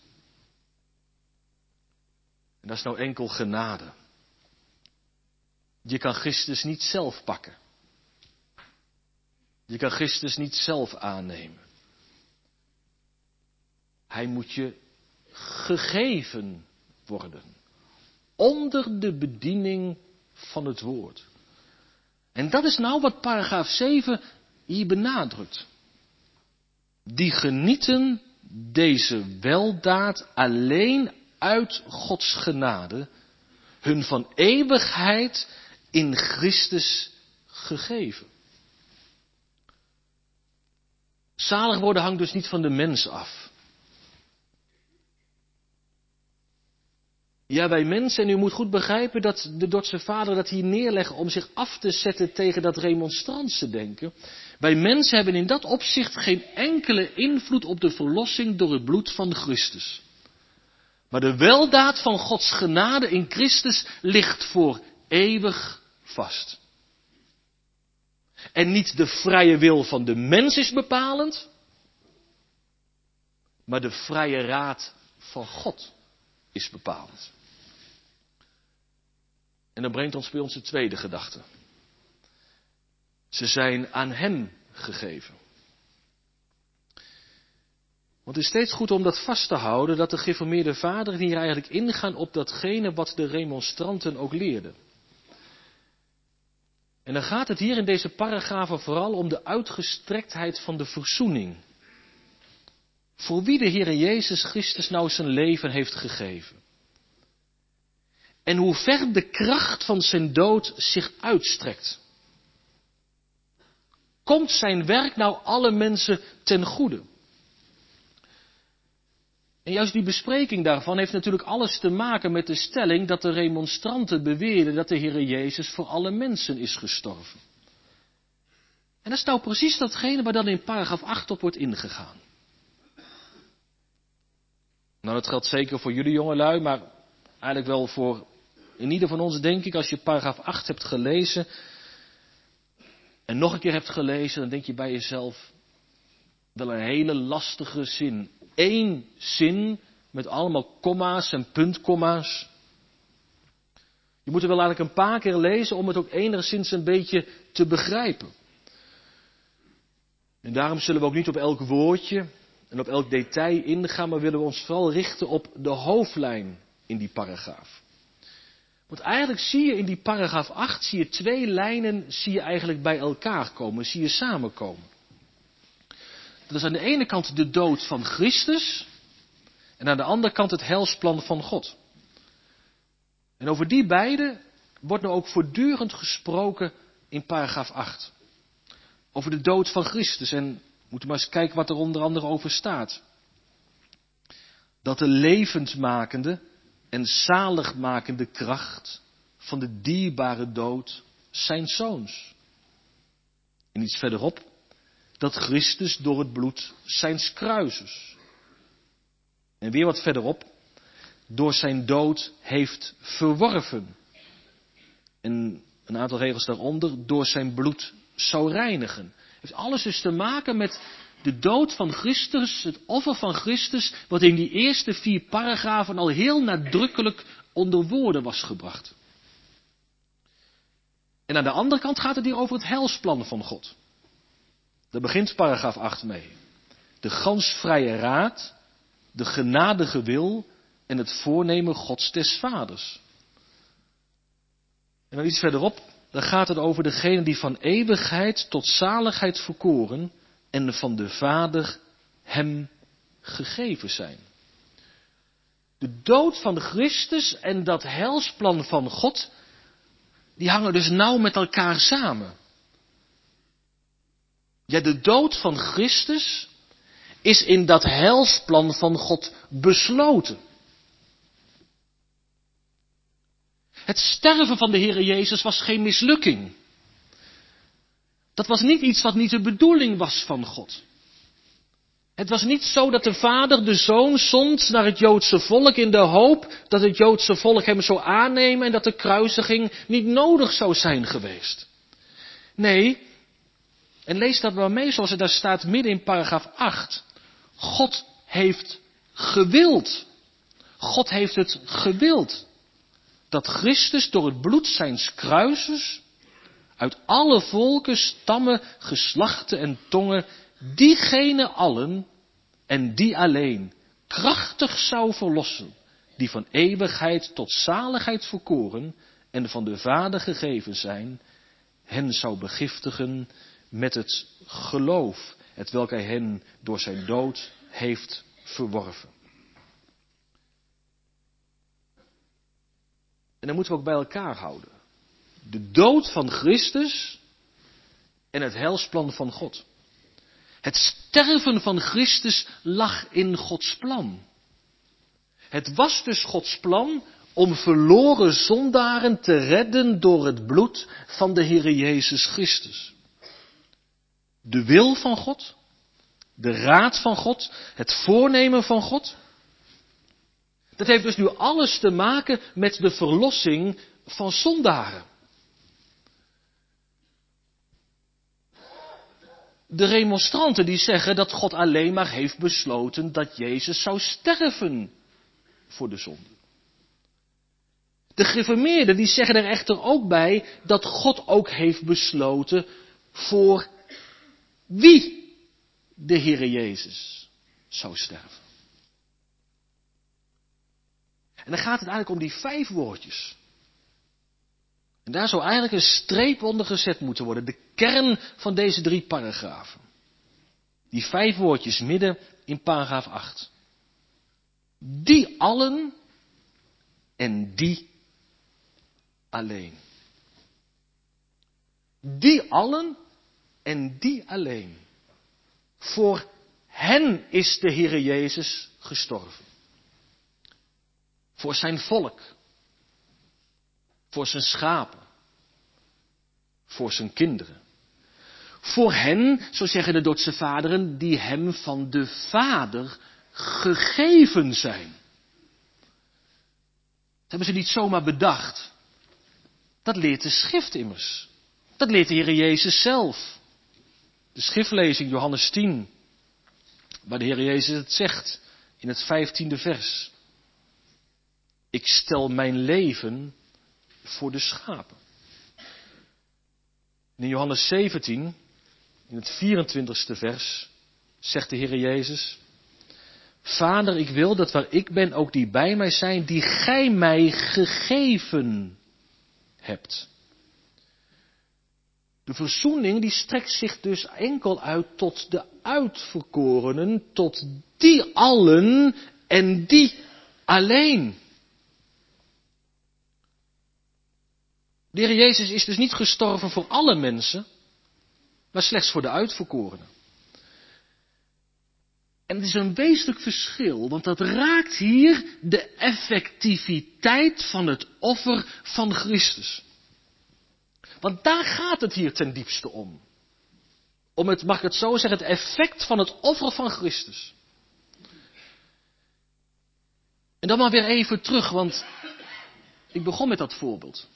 En dat is nou enkel genade. Je kan Christus niet zelf pakken. Je kan Christus niet zelf aannemen. Hij moet je gegeven worden. Onder de bediening van het woord. En dat is nou wat paragraaf zeven hier benadrukt. Die genieten deze weldaad alleen uit Gods genade, hun van eeuwigheid in Christus gegeven. Zalig worden hangt dus niet van de mens af. Ja, wij mensen, en u moet goed begrijpen dat de Dordtse vader dat hier neerleggen om zich af te zetten tegen dat remonstrantse denken. Wij mensen hebben in dat opzicht geen enkele invloed op de verlossing door het bloed van Christus. Maar de weldaad van Gods genade in Christus ligt voor eeuwig vast. En niet de vrije wil van de mens is bepalend, maar de vrije raad van God is bepalend. En dat brengt ons bij onze tweede gedachte. Ze zijn aan hem gegeven. Want het is steeds goed om dat vast te houden, dat de gereformeerde vaderen hier eigenlijk ingaan op datgene wat de remonstranten ook leerden. En dan gaat het hier in deze paragrafen vooral om de uitgestrektheid van de verzoening. Voor wie de Heere Jezus Christus nou zijn leven heeft gegeven. En hoe ver de kracht van zijn dood zich uitstrekt. Komt zijn werk nou alle mensen ten goede? En juist die bespreking daarvan heeft natuurlijk alles te maken met de stelling dat de remonstranten beweerden dat de Heere Jezus voor alle mensen is gestorven. En dat is nou precies datgene waar dan in paragraaf acht op wordt ingegaan. Nou, dat geldt zeker voor jullie jongelui, maar eigenlijk wel voor in ieder van ons, denk ik, als je paragraaf acht hebt gelezen en nog een keer hebt gelezen, dan denk je bij jezelf, wel een hele lastige zin. Eén zin met allemaal komma's en puntkomma's. Je moet er wel eigenlijk een paar keer lezen om het ook enigszins een beetje te begrijpen. En daarom zullen we ook niet op elk woordje en op elk detail ingaan, maar willen we ons vooral richten op de hoofdlijn in die paragraaf. Want eigenlijk zie je in die paragraaf acht, zie je twee lijnen, zie je eigenlijk bij elkaar komen, zie je samenkomen. Dat is aan de ene kant de dood van Christus en aan de andere kant het heilsplan van God. En over die beide wordt nou ook voortdurend gesproken in paragraaf acht. Over de dood van Christus en we moeten maar eens kijken wat er onder andere over staat. Dat de levendmakende en zaligmakende kracht van de dierbare dood zijn zoons. En iets verderop, dat Christus door het bloed zijns kruises. En weer wat verderop, door zijn dood heeft verworven. En een aantal regels daaronder, door zijn bloed zou reinigen. Het heeft alles dus te maken met de dood van Christus, het offer van Christus, wat in die eerste vier paragrafen al heel nadrukkelijk onder woorden was gebracht. En aan de andere kant gaat het hier over het heilsplan van God. Daar begint paragraaf acht mee. De gansvrije raad, de genadige wil en het voornemen Gods des Vaders. En dan iets verderop, dan gaat het over degene die van eeuwigheid tot zaligheid verkoren en van de Vader hem gegeven zijn. De dood van Christus en dat heilsplan van God, die hangen dus nauw met elkaar samen. Ja, de dood van Christus is in dat heilsplan van God besloten. Het sterven van de Heere Jezus was geen mislukking. Dat was niet iets wat niet de bedoeling was van God. Het was niet zo dat de vader de zoon zond naar het Joodse volk in de hoop dat het Joodse volk hem zou aannemen en dat de kruisiging niet nodig zou zijn geweest. Nee, En lees dat maar mee zoals het daar staat midden in paragraaf acht. God heeft gewild. God heeft het gewild. Dat Christus door het bloed zijns kruises uit alle volken, stammen, geslachten en tongen, diegene allen en die alleen krachtig zou verlossen, die van eeuwigheid tot zaligheid verkoren en van de Vader gegeven zijn, hen zou begiftigen met het geloof, hetwelk hij hen door zijn dood heeft verworven. En dan moeten we ook bij elkaar houden. De dood van Christus en het heilsplan van God. Het sterven van Christus lag in Gods plan. Het was dus Gods plan om verloren zondaren te redden door het bloed van de Heere Jezus Christus. De wil van God, de raad van God, het voornemen van God. Dat heeft dus nu alles te maken met de verlossing van zondaren. De remonstranten die zeggen dat God alleen maar heeft besloten dat Jezus zou sterven voor de zonde. De gereformeerden die zeggen er echter ook bij dat God ook heeft besloten voor wie de Heere Jezus zou sterven. En dan gaat het eigenlijk om die vijf woordjes. En daar zou eigenlijk een streep onder gezet moeten worden. De kern van deze drie paragrafen. Die vijf woordjes midden in paragraaf acht. Die allen en die alleen. Die allen en die alleen. Voor hen is de Heere Jezus gestorven. Voor zijn volk. Voor zijn schapen. Voor zijn kinderen. Voor hen, zo zeggen de Dordtse vaderen, die hem van de Vader gegeven zijn. Dat hebben ze niet zomaar bedacht. Dat leert de schrift immers. Dat leert de Heere Jezus zelf. De schriftlezing Johannes tien, waar de Heere Jezus het zegt in het vijftiende vers. Ik stel mijn leven voor de schapen. In Johannes zeventien, in het vierentwintigste vers, zegt de Heere Jezus: Vader, ik wil dat waar ik ben ook die bij mij zijn, die gij mij gegeven hebt. De verzoening die strekt zich dus enkel uit tot de uitverkorenen, tot die allen en die alleen. De Heer Jezus is dus niet gestorven voor alle mensen, maar slechts voor de uitverkorenen. En het is een wezenlijk verschil, want dat raakt hier de effectiviteit van het offer van Christus. Want daar gaat het hier ten diepste om. Om het, mag ik het zo zeggen, het effect van het offer van Christus. En dan maar weer even terug, want ik begon met dat voorbeeld.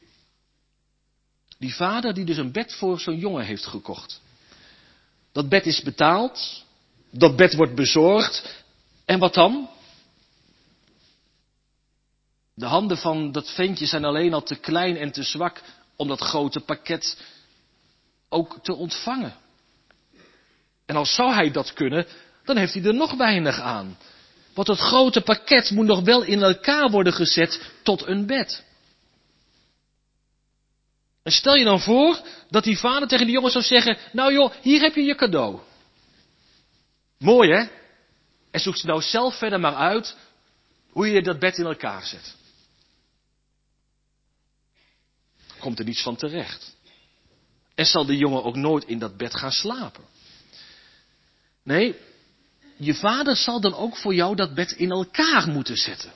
Die vader die dus een bed voor zo'n jongen heeft gekocht. Dat bed is betaald. Dat bed wordt bezorgd. En wat dan? De handen van dat ventje zijn alleen al te klein en te zwak om dat grote pakket ook te ontvangen. En als zou hij dat kunnen, dan heeft hij er nog weinig aan. Want het grote pakket moet nog wel in elkaar worden gezet tot een bed. En stel je dan voor dat die vader tegen die jongen zou zeggen: nou joh, hier heb je je cadeau. Mooi hè? En zoek ze nou zelf verder maar uit hoe je dat bed in elkaar zet. Komt er niets van terecht. En zal de jongen ook nooit in dat bed gaan slapen. Nee, je vader zal dan ook voor jou dat bed in elkaar moeten zetten.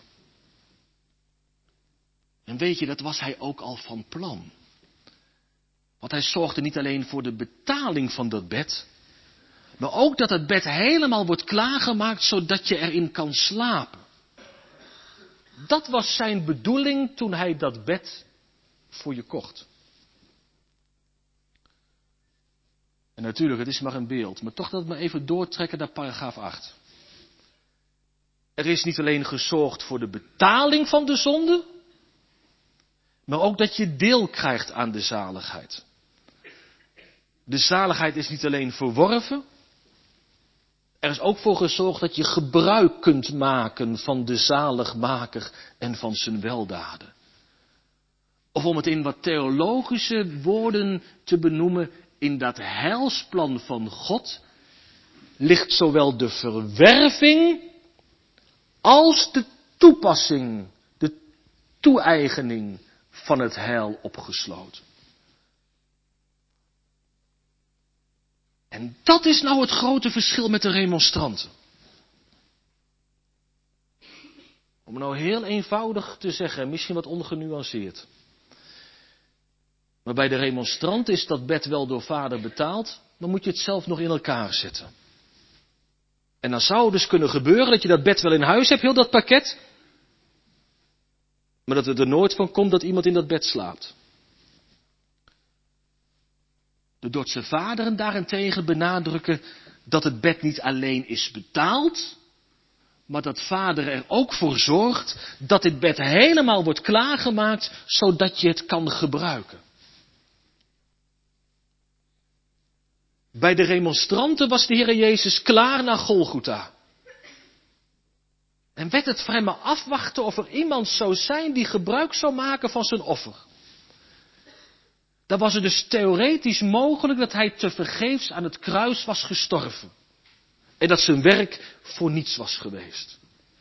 En weet je, dat was hij ook al van plan. Want hij zorgde niet alleen voor de betaling van dat bed, maar ook dat het bed helemaal wordt klaargemaakt zodat je erin kan slapen. Dat was zijn bedoeling toen hij dat bed voor je kocht. En En natuurlijk, het is maar een beeld, maar toch dat we maar even doortrekken naar paragraaf acht. Er is niet alleen gezorgd voor de betaling van de zonde, maar ook dat je deel krijgt aan de zaligheid. De zaligheid is niet alleen verworven, er is ook voor gezorgd dat je gebruik kunt maken van de zaligmaker en van zijn weldaden. Of om het in wat theologische woorden te benoemen, in dat heilsplan van God ligt zowel de verwerving als de toepassing, de toe-eigening van het heil opgesloten. En dat is nou het grote verschil met de remonstranten. Om het nou heel eenvoudig te zeggen, misschien wat ongenuanceerd. Maar bij de remonstrant is dat bed wel door vader betaald, dan moet je het zelf nog in elkaar zetten. En dan zou het dus kunnen gebeuren dat je dat bed wel in huis hebt, heel dat pakket. Maar dat het er nooit van komt dat iemand in dat bed slaapt. De Dordtse vaderen daarentegen benadrukken dat het bed niet alleen is betaald, maar dat vader er ook voor zorgt dat dit bed helemaal wordt klaargemaakt, zodat je het kan gebruiken. Bij de remonstranten was de Heer Jezus klaar naar Golgotha. En werd het vrij maar afwachten of er iemand zou zijn die gebruik zou maken van zijn offer. Dan was het dus theoretisch mogelijk dat hij tevergeefs aan het kruis was gestorven. En dat zijn werk voor niets was geweest.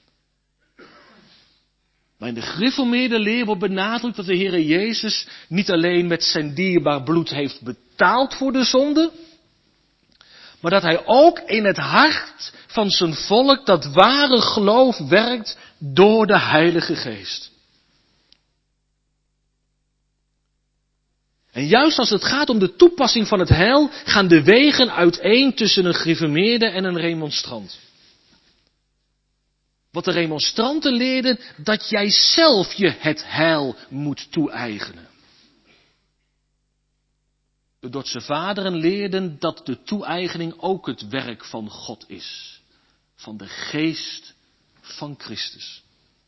Maar in de gereformeerde leer wordt benadrukt dat de Heer Jezus niet alleen met zijn dierbaar bloed heeft betaald voor de zonde, maar dat hij ook in het hart van zijn volk dat ware geloof werkt door de Heilige Geest. En juist als het gaat om de toepassing van het heil, gaan de wegen uiteen tussen een gereformeerde en een remonstrant. Wat de remonstranten leerden, dat jij zelf je het heil moet toe-eigenen. De Dordtse vaderen leerden dat de toe-eigening ook het werk van God is. Van de geest van Christus.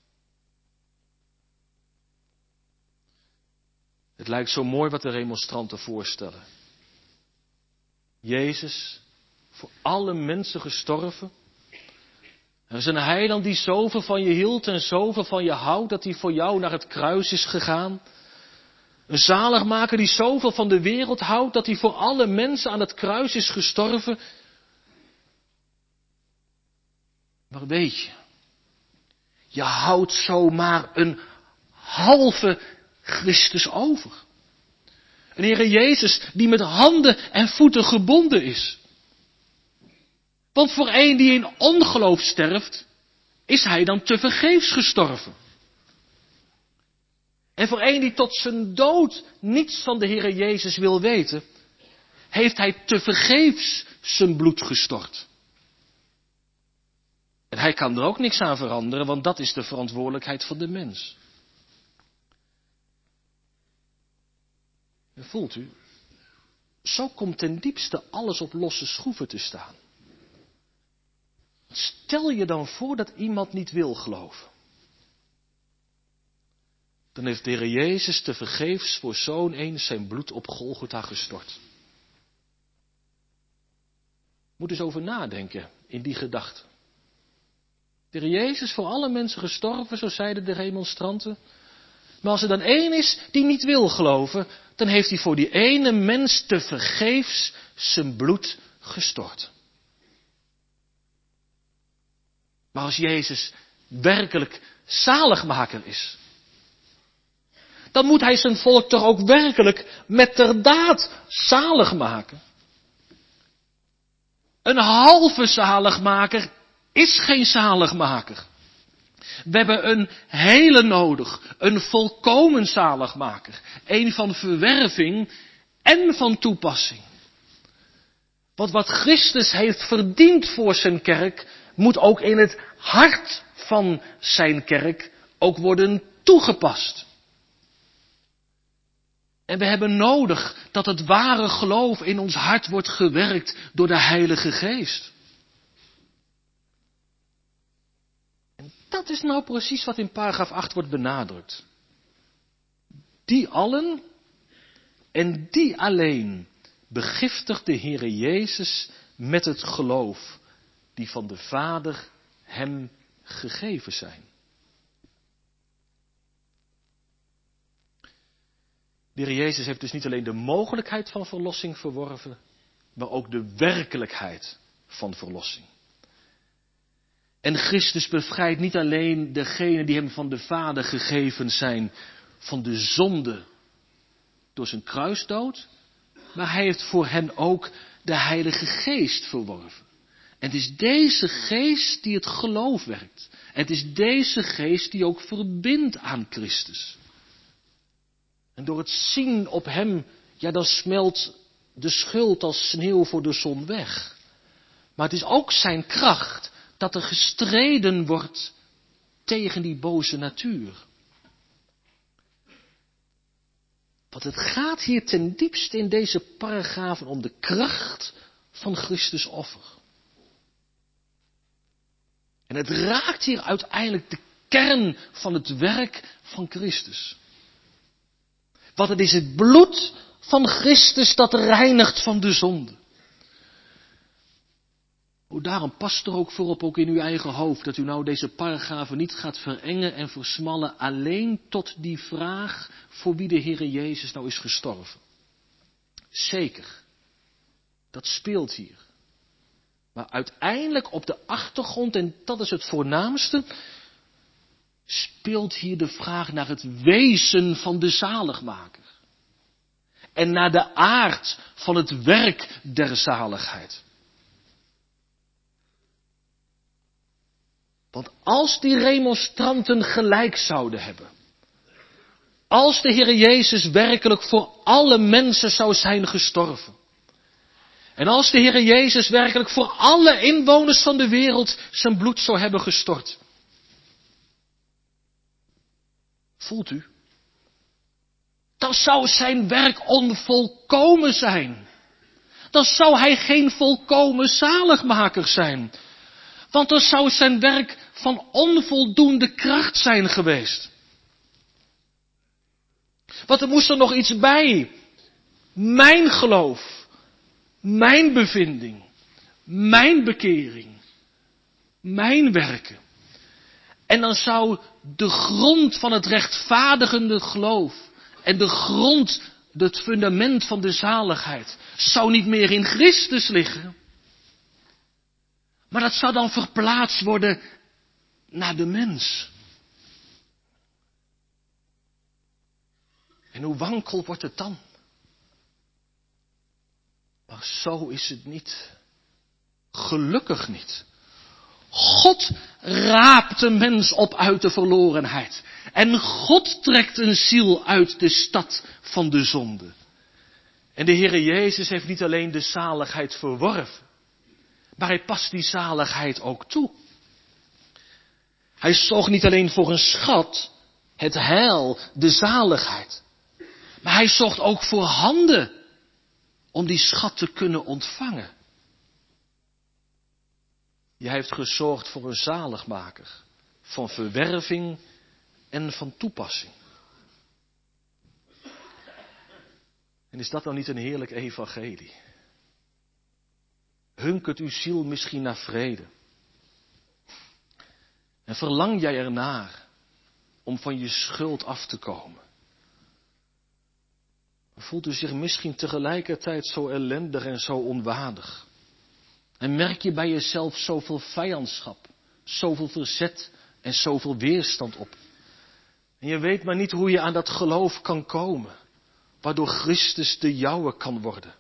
Het lijkt zo mooi wat de remonstranten voorstellen. Jezus, voor alle mensen gestorven. Er is een heiland die zoveel van je hield en zoveel van je houdt, dat hij voor jou naar het kruis is gegaan. Een zaligmaker die zoveel van de wereld houdt, dat hij voor alle mensen aan het kruis is gestorven. Maar weet je, je houdt zomaar een halve Christus over. Een Heere Jezus die met handen en voeten gebonden is. Want voor een die in ongeloof sterft, is hij dan tevergeefs gestorven. En voor een die tot zijn dood niets van de Heere Jezus wil weten, heeft hij tevergeefs zijn bloed gestort. En hij kan er ook niks aan veranderen, want dat is de verantwoordelijkheid van de mens. En voelt u, zo komt ten diepste alles op losse schroeven te staan. Stel je dan voor dat iemand niet wil geloven. Dan heeft de Heer Jezus tevergeefs voor zo'n een zijn bloed op Golgotha gestort. Moet eens over nadenken in die gedachte. De Heer Jezus voor alle mensen gestorven, zo zeiden de remonstranten. Maar als er dan één is die niet wil geloven, dan heeft hij voor die ene mens tevergeefs zijn bloed gestort. Maar als Jezus werkelijk zaligmaker is, dan moet hij zijn volk toch ook werkelijk met ter daad zalig maken. Een halve zaligmaker is geen zaligmaker. We hebben een hele nodig, een volkomen zaligmaker. Een van verwerving en van toepassing. Want wat Christus heeft verdiend voor zijn kerk, moet ook in het hart van zijn kerk ook worden toegepast. En we hebben nodig dat het ware geloof in ons hart wordt gewerkt door de Heilige Geest. En dat is nou precies wat in paragraaf acht wordt benadrukt. Die allen en die alleen begiftigt de Heere Jezus met het geloof die van de Vader hem gegeven zijn. De Heer Jezus heeft dus niet alleen de mogelijkheid van verlossing verworven, maar ook de werkelijkheid van verlossing. En Christus bevrijdt niet alleen degenen die hem van de Vader gegeven zijn van de zonde door zijn kruisdood, maar hij heeft voor hen ook de Heilige Geest verworven. En het is deze geest die het geloof werkt. En het is deze geest die ook verbindt aan Christus. En door het zien op hem, ja, dan smelt de schuld als sneeuw voor de zon weg. Maar het is ook zijn kracht dat er gestreden wordt tegen die boze natuur. Want het gaat hier ten diepste in deze paragrafen om de kracht van Christus offer. En het raakt hier uiteindelijk de kern van het werk van Christus. Want het is het bloed van Christus dat reinigt van de zonde. O, daarom past er ook voorop, ook in uw eigen hoofd, dat u nou deze paragrafen niet gaat verengen en versmallen alleen tot die vraag voor wie de Heere Jezus nou is gestorven. Zeker, dat speelt hier. Maar uiteindelijk op de achtergrond, en dat is het voornaamste, speelt hier de vraag naar het wezen van de zaligmaker. En naar de aard van het werk der zaligheid. Want als die remonstranten gelijk zouden hebben, als de Heer Jezus werkelijk voor alle mensen zou zijn gestorven, en als de Heer Jezus werkelijk voor alle inwoners van de wereld zijn bloed zou hebben gestort, voelt u? Dan zou zijn werk onvolkomen zijn. Dan zou hij geen volkomen zaligmaker zijn. Want dan zou zijn werk van onvoldoende kracht zijn geweest. Want er moest er nog iets bij. Mijn geloof. Mijn bevinding. Mijn bekering. Mijn werken. En dan zou de grond van het rechtvaardigende geloof en de grond, het fundament van de zaligheid, zou niet meer in Christus liggen. Maar dat zou dan verplaatst worden naar de mens. En hoe wankel wordt het dan? Maar zo is het niet. Gelukkig niet. God raapt de mens op uit de verlorenheid. En God trekt een ziel uit de stad van de zonde. En de Heere Jezus heeft niet alleen de zaligheid verworven, maar hij past die zaligheid ook toe. Hij zorgt niet alleen voor een schat, het heil, de zaligheid. Maar hij zorgt ook voor handen om die schat te kunnen ontvangen. Jij heeft gezorgd voor een zaligmaker van verwerving en van toepassing. En is dat nou niet een heerlijk evangelie? Hunkert uw ziel misschien naar vrede? En verlang jij ernaar om van je schuld af te komen? Voelt u zich misschien tegelijkertijd zo ellendig en zo onwaardig? En merk je bij jezelf zoveel vijandschap, zoveel verzet en zoveel weerstand op? En je weet maar niet hoe je aan dat geloof kan komen, waardoor Christus de jouwe kan worden.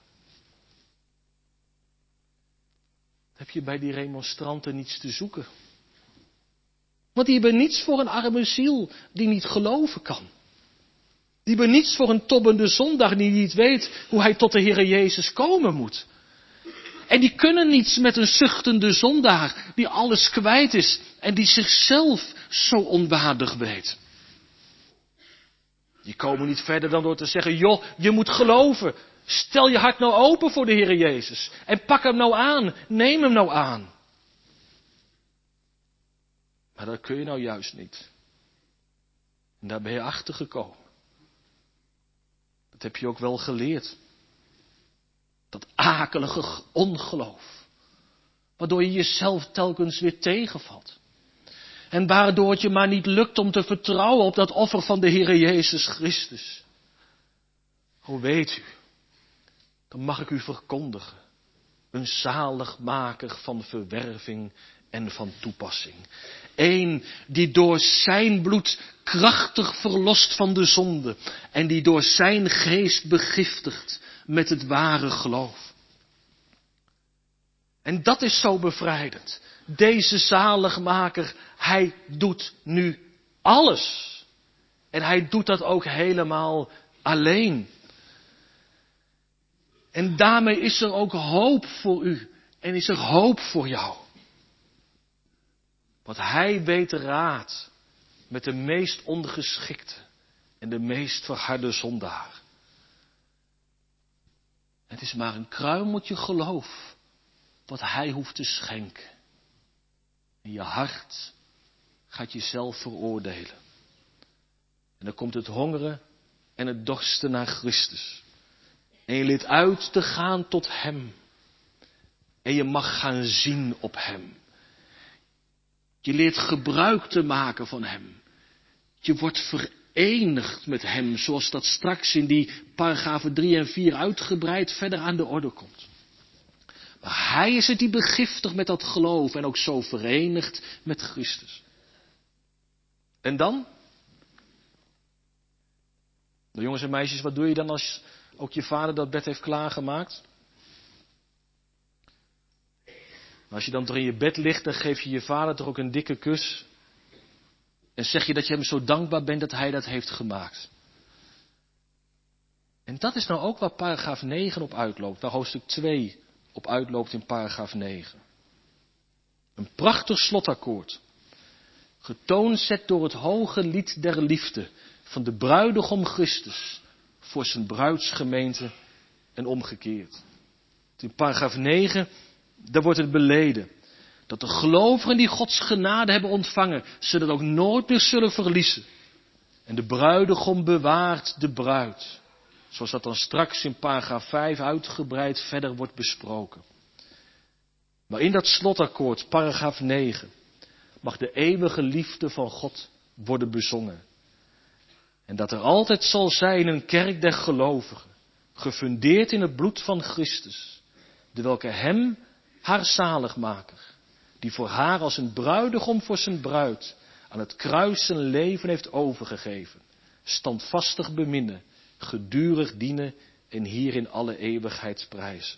Heb je bij die remonstranten niets te zoeken? Want die hebben niets voor een arme ziel die niet geloven kan. Die hebben niets voor een tobbende zondaar die niet weet hoe hij tot de Heere Jezus komen moet. En die kunnen niets met een zuchtende zondaar die alles kwijt is en die zichzelf zo onwaardig weet. Die komen niet verder dan door te zeggen, joh, je moet geloven. Stel je hart nou open voor de Heere Jezus. En pak hem nou aan. Neem hem nou aan. Maar dat kun je nou juist niet. En daar ben je achter gekomen. Dat heb je ook wel geleerd. Dat akelige ongeloof. Waardoor je jezelf telkens weer tegenvalt. En waardoor het je maar niet lukt om te vertrouwen op dat offer van de Heere Jezus Christus. Hoe weet u? Dan mag ik u verkondigen. Een zaligmaker van verwerving en van toepassing. Eén die door zijn bloed krachtig verlost van de zonde. En die door zijn geest begiftigt met het ware geloof. En dat is zo bevrijdend. Deze zaligmaker, hij doet nu alles. En hij doet dat ook helemaal alleen. En daarmee is er ook hoop voor u. En is er hoop voor jou. Want hij weet de raad met de meest ongeschikte en de meest verharde zondaar. Het is maar een kruimeltje geloof wat hij hoeft te schenken. En je hart gaat jezelf veroordelen. En dan komt het hongeren en het dorsten naar Christus. En je leert uit te gaan tot hem. En je mag gaan zien op hem. Je leert gebruik te maken van hem. Je wordt verenigd met hem, zoals dat straks in die paragrafen drie en vier uitgebreid verder aan de orde komt. Maar hij is het die begiftigt met dat geloof en ook zo verenigd met Christus. En dan? Nou jongens en meisjes, wat doe je dan als ook je vader dat bed heeft klaargemaakt? Als je dan toch in je bed ligt, dan geef je je vader toch ook een dikke kus. En zeg je dat je hem zo dankbaar bent dat hij dat heeft gemaakt. En dat is nou ook waar paragraaf negen op uitloopt, waar hoofdstuk twee op uitloopt in paragraaf negen. Een prachtig slotakkoord. Getoonzet door het hoge lied der liefde van de bruidegom Christus voor zijn bruidsgemeente en omgekeerd. In paragraaf negen, daar wordt het beleden dat de gelovigen die Gods genade hebben ontvangen, ze dat ook nooit meer zullen verliezen. En de bruidegom bewaart de bruid. Zoals dat dan straks in paragraaf vijf uitgebreid verder wordt besproken. Maar in dat slotakkoord, paragraaf negen, mag de eeuwige liefde van God worden bezongen. En dat er altijd zal zijn een kerk der gelovigen, gefundeerd in het bloed van Christus, de welke hem, haar zaligmaker, die voor haar als een bruidegom voor zijn bruid aan het kruis zijn leven heeft overgegeven, standvastig beminnen, gedurig dienen en hier in alle eeuwigheid prijzen.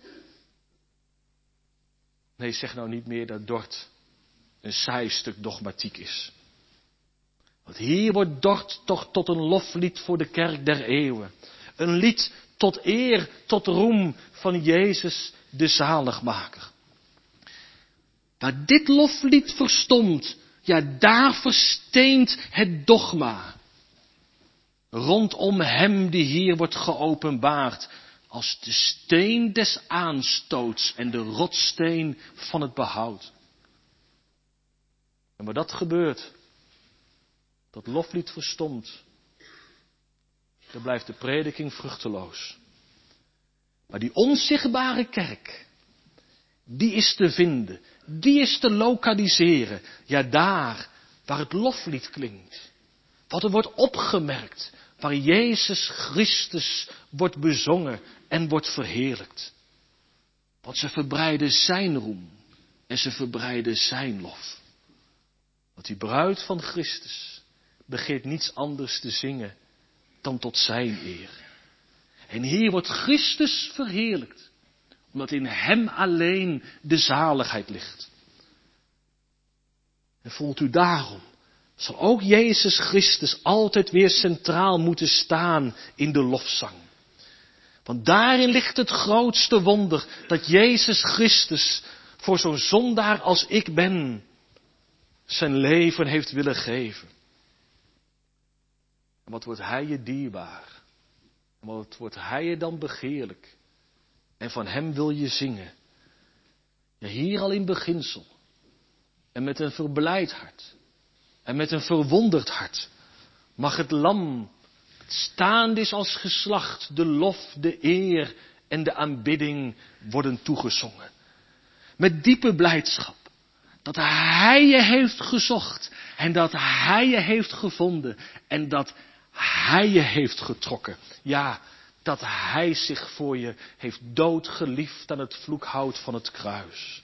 Nee, zeg nou niet meer dat Dort een saai stuk dogmatiek is. Want hier wordt Dort toch tot een loflied voor de kerk der eeuwen. Een lied tot eer, tot roem van Jezus de zaligmaker. Waar dit loflied verstomt, ja daar versteent het dogma. Rondom hem die hier wordt geopenbaard, als de steen des aanstoots en de rotssteen van het behoud. En waar dat gebeurt, dat loflied verstomt, dan blijft de prediking vruchteloos. Maar die onzichtbare kerk, die is te vinden, die is te lokaliseren. Ja, daar waar het loflied klinkt, wat er wordt opgemerkt, waar Jezus Christus wordt bezongen en wordt verheerlijkt. Want ze verbreiden zijn roem en ze verbreiden zijn lof. Want die bruid van Christus begeert niets anders te zingen dan tot zijn eer. En hier wordt Christus verheerlijkt, omdat in hem alleen de zaligheid ligt. En voelt u daarom, zal ook Jezus Christus altijd weer centraal moeten staan in de lofzang. Want daarin ligt het grootste wonder dat Jezus Christus voor zo'n zondaar als ik ben zijn leven heeft willen geven. En wat wordt Hij je dierbaar. En wat wordt Hij je dan begeerlijk. En van Hem wil je zingen. Ja, hier al in beginsel. En met een verblijd hart. En met een verwonderd hart. Mag het lam, het staand is als geslacht, de lof, de eer en de aanbidding worden toegezongen. Met diepe blijdschap. Dat Hij je heeft gezocht. En dat Hij je heeft gevonden. En dat Hij je heeft getrokken. Ja, dat Hij zich voor je heeft doodgeliefd aan het vloekhout van het kruis.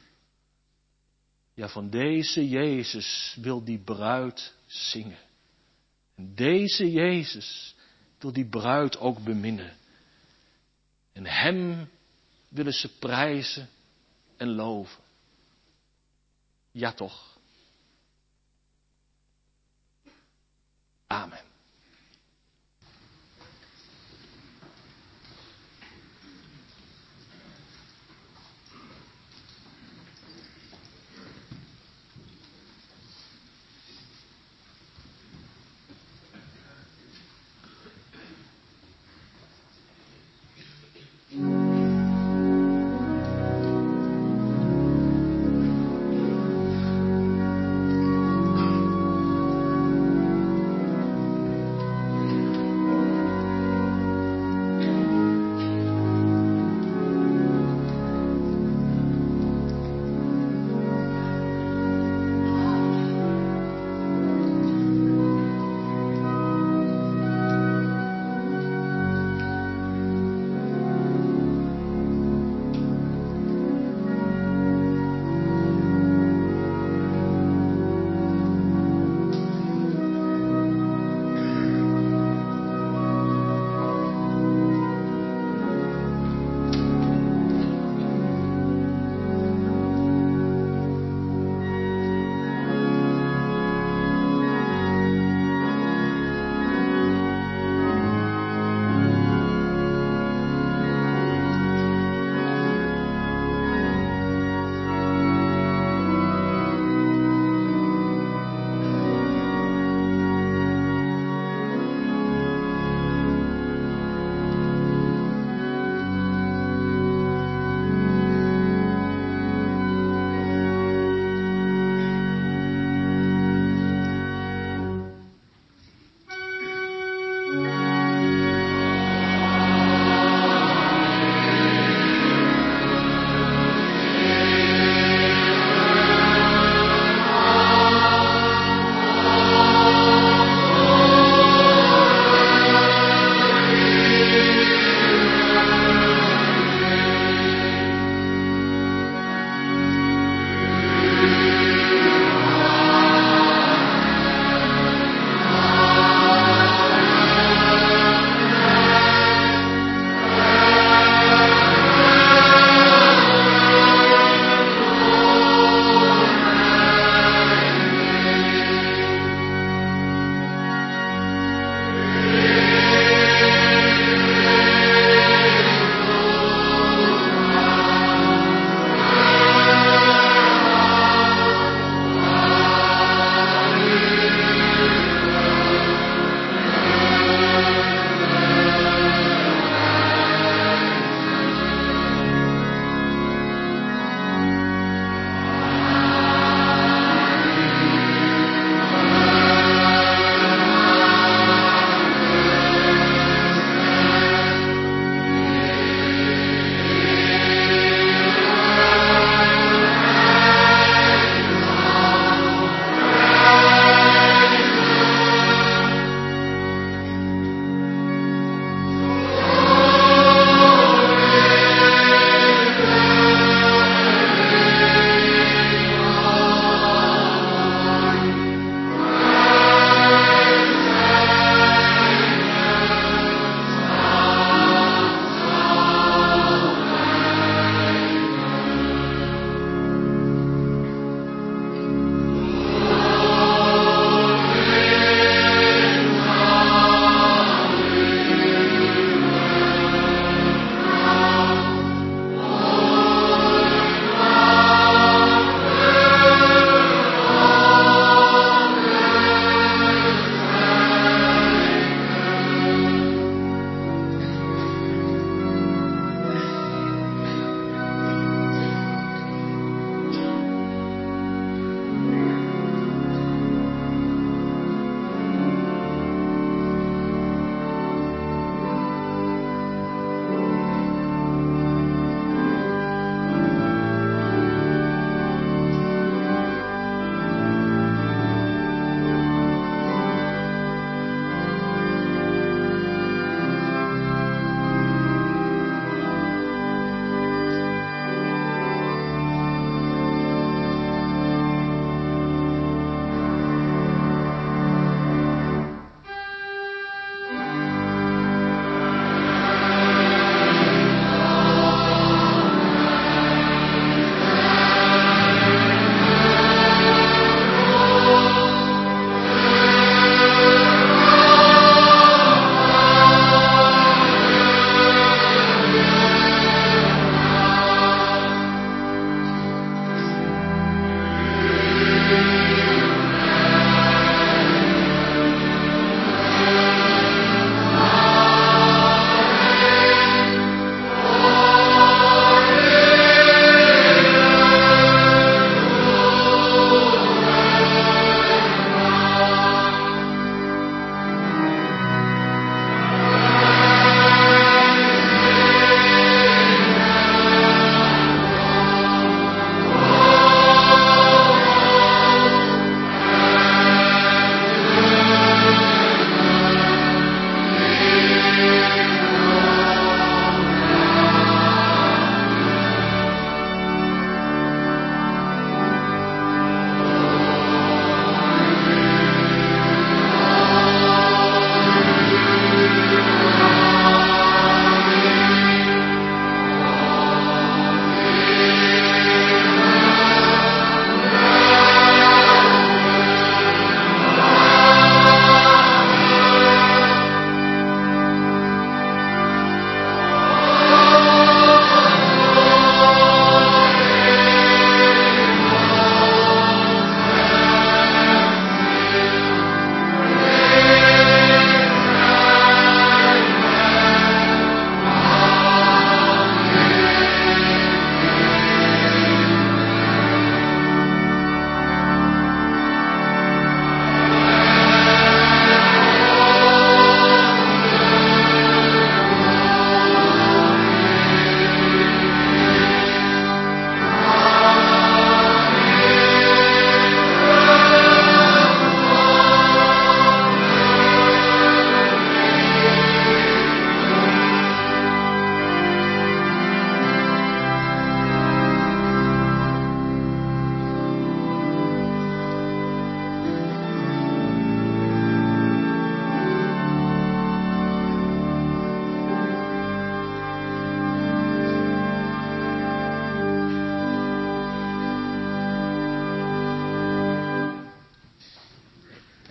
Ja, van deze Jezus wil die bruid zingen. En deze Jezus wil die bruid ook beminnen. En Hem willen ze prijzen en loven. Ja toch. Amen.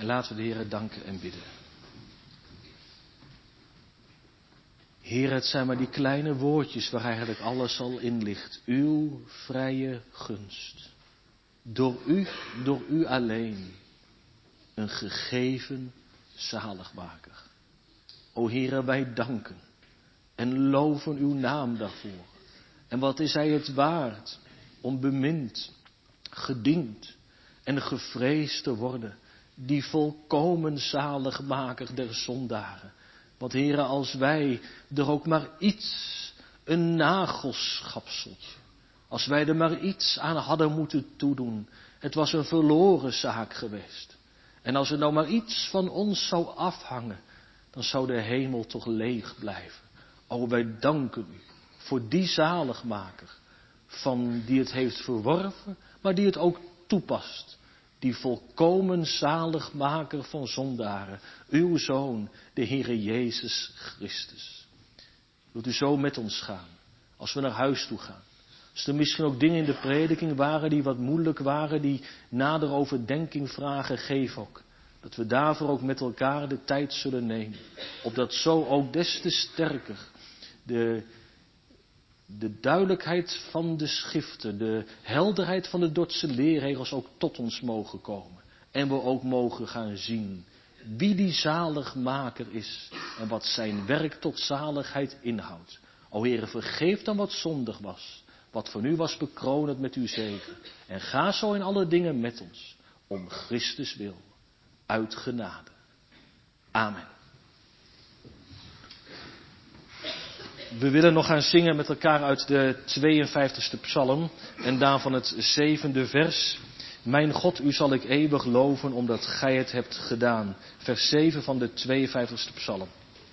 laten we de Heere danken en bidden. Heer, het zijn maar die kleine woordjes waar eigenlijk alles al in ligt. Uw vrije gunst. Door u, door u alleen. Een gegeven zaligmaker. O Heere, wij danken en loven uw naam daarvoor. En wat is hij het waard om bemind, gediend en gevreesd te worden. Die volkomen zaligmaker der zondaren. Want Heere, als wij er ook maar iets, een nagelschapseltje, als wij er maar iets aan hadden moeten toedoen. Het was een verloren zaak geweest. En als er nou maar iets van ons zou afhangen, dan zou de hemel toch leeg blijven. O, wij danken u voor die zaligmaker, van die het heeft verworven, maar die het ook toepast. Die volkomen zaligmaker van zondaren, uw Zoon, de Heere Jezus Christus. Wilt u zo met ons gaan, als we naar huis toe gaan? Als er misschien ook dingen in de prediking waren die wat moeilijk waren, die nader overdenking vragen, geef ook. Dat we daarvoor ook met elkaar de tijd zullen nemen. Opdat zo ook des te sterker de, de duidelijkheid van de schriften, de helderheid van de Dordtse leerregels ook tot ons mogen komen. En we ook mogen gaan zien wie die zaligmaker is en wat zijn werk tot zaligheid inhoudt. O Heere, vergeef dan wat zondig was, wat van u was bekroond met uw zegen. En ga zo in alle dingen met ons, om Christus wil, uit genade. Amen. We willen nog gaan zingen met elkaar uit de tweeënvijftigste psalm en daarvan het zevende vers. Mijn God, u zal ik eeuwig loven, omdat gij het hebt gedaan. Vers zeven van de tweeënvijftigste psalm.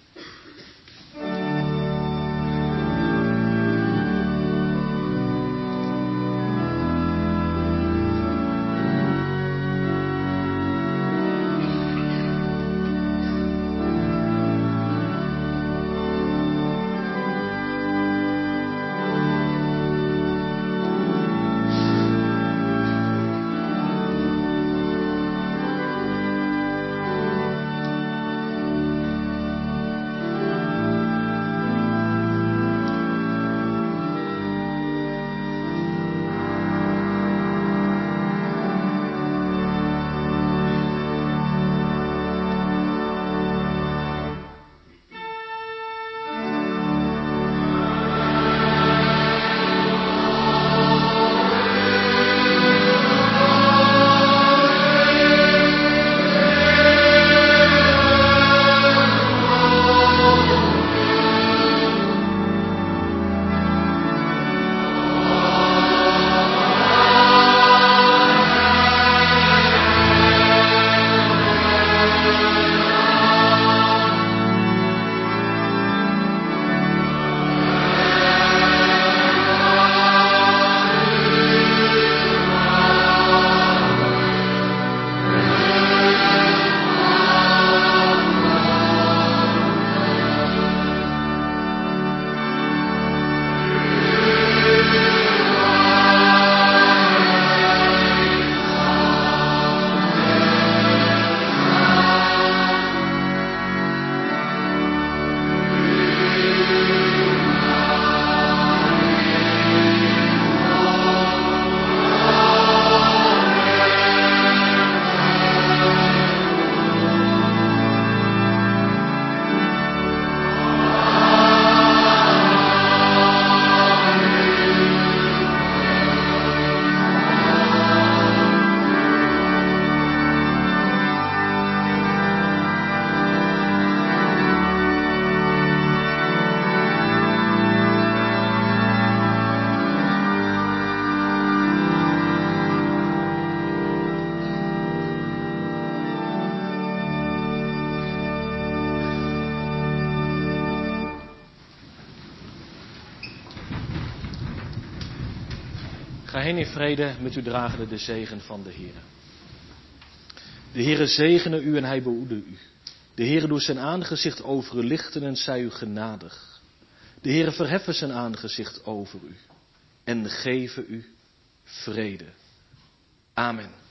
Ga heen in vrede, met u dragende de zegen van de Heer. De Heere zegene u en hij behoede u. De Heere doet zijn aangezicht over u lichten en zij u genadig. De Heere verheffen zijn aangezicht over u en geven u vrede. Amen.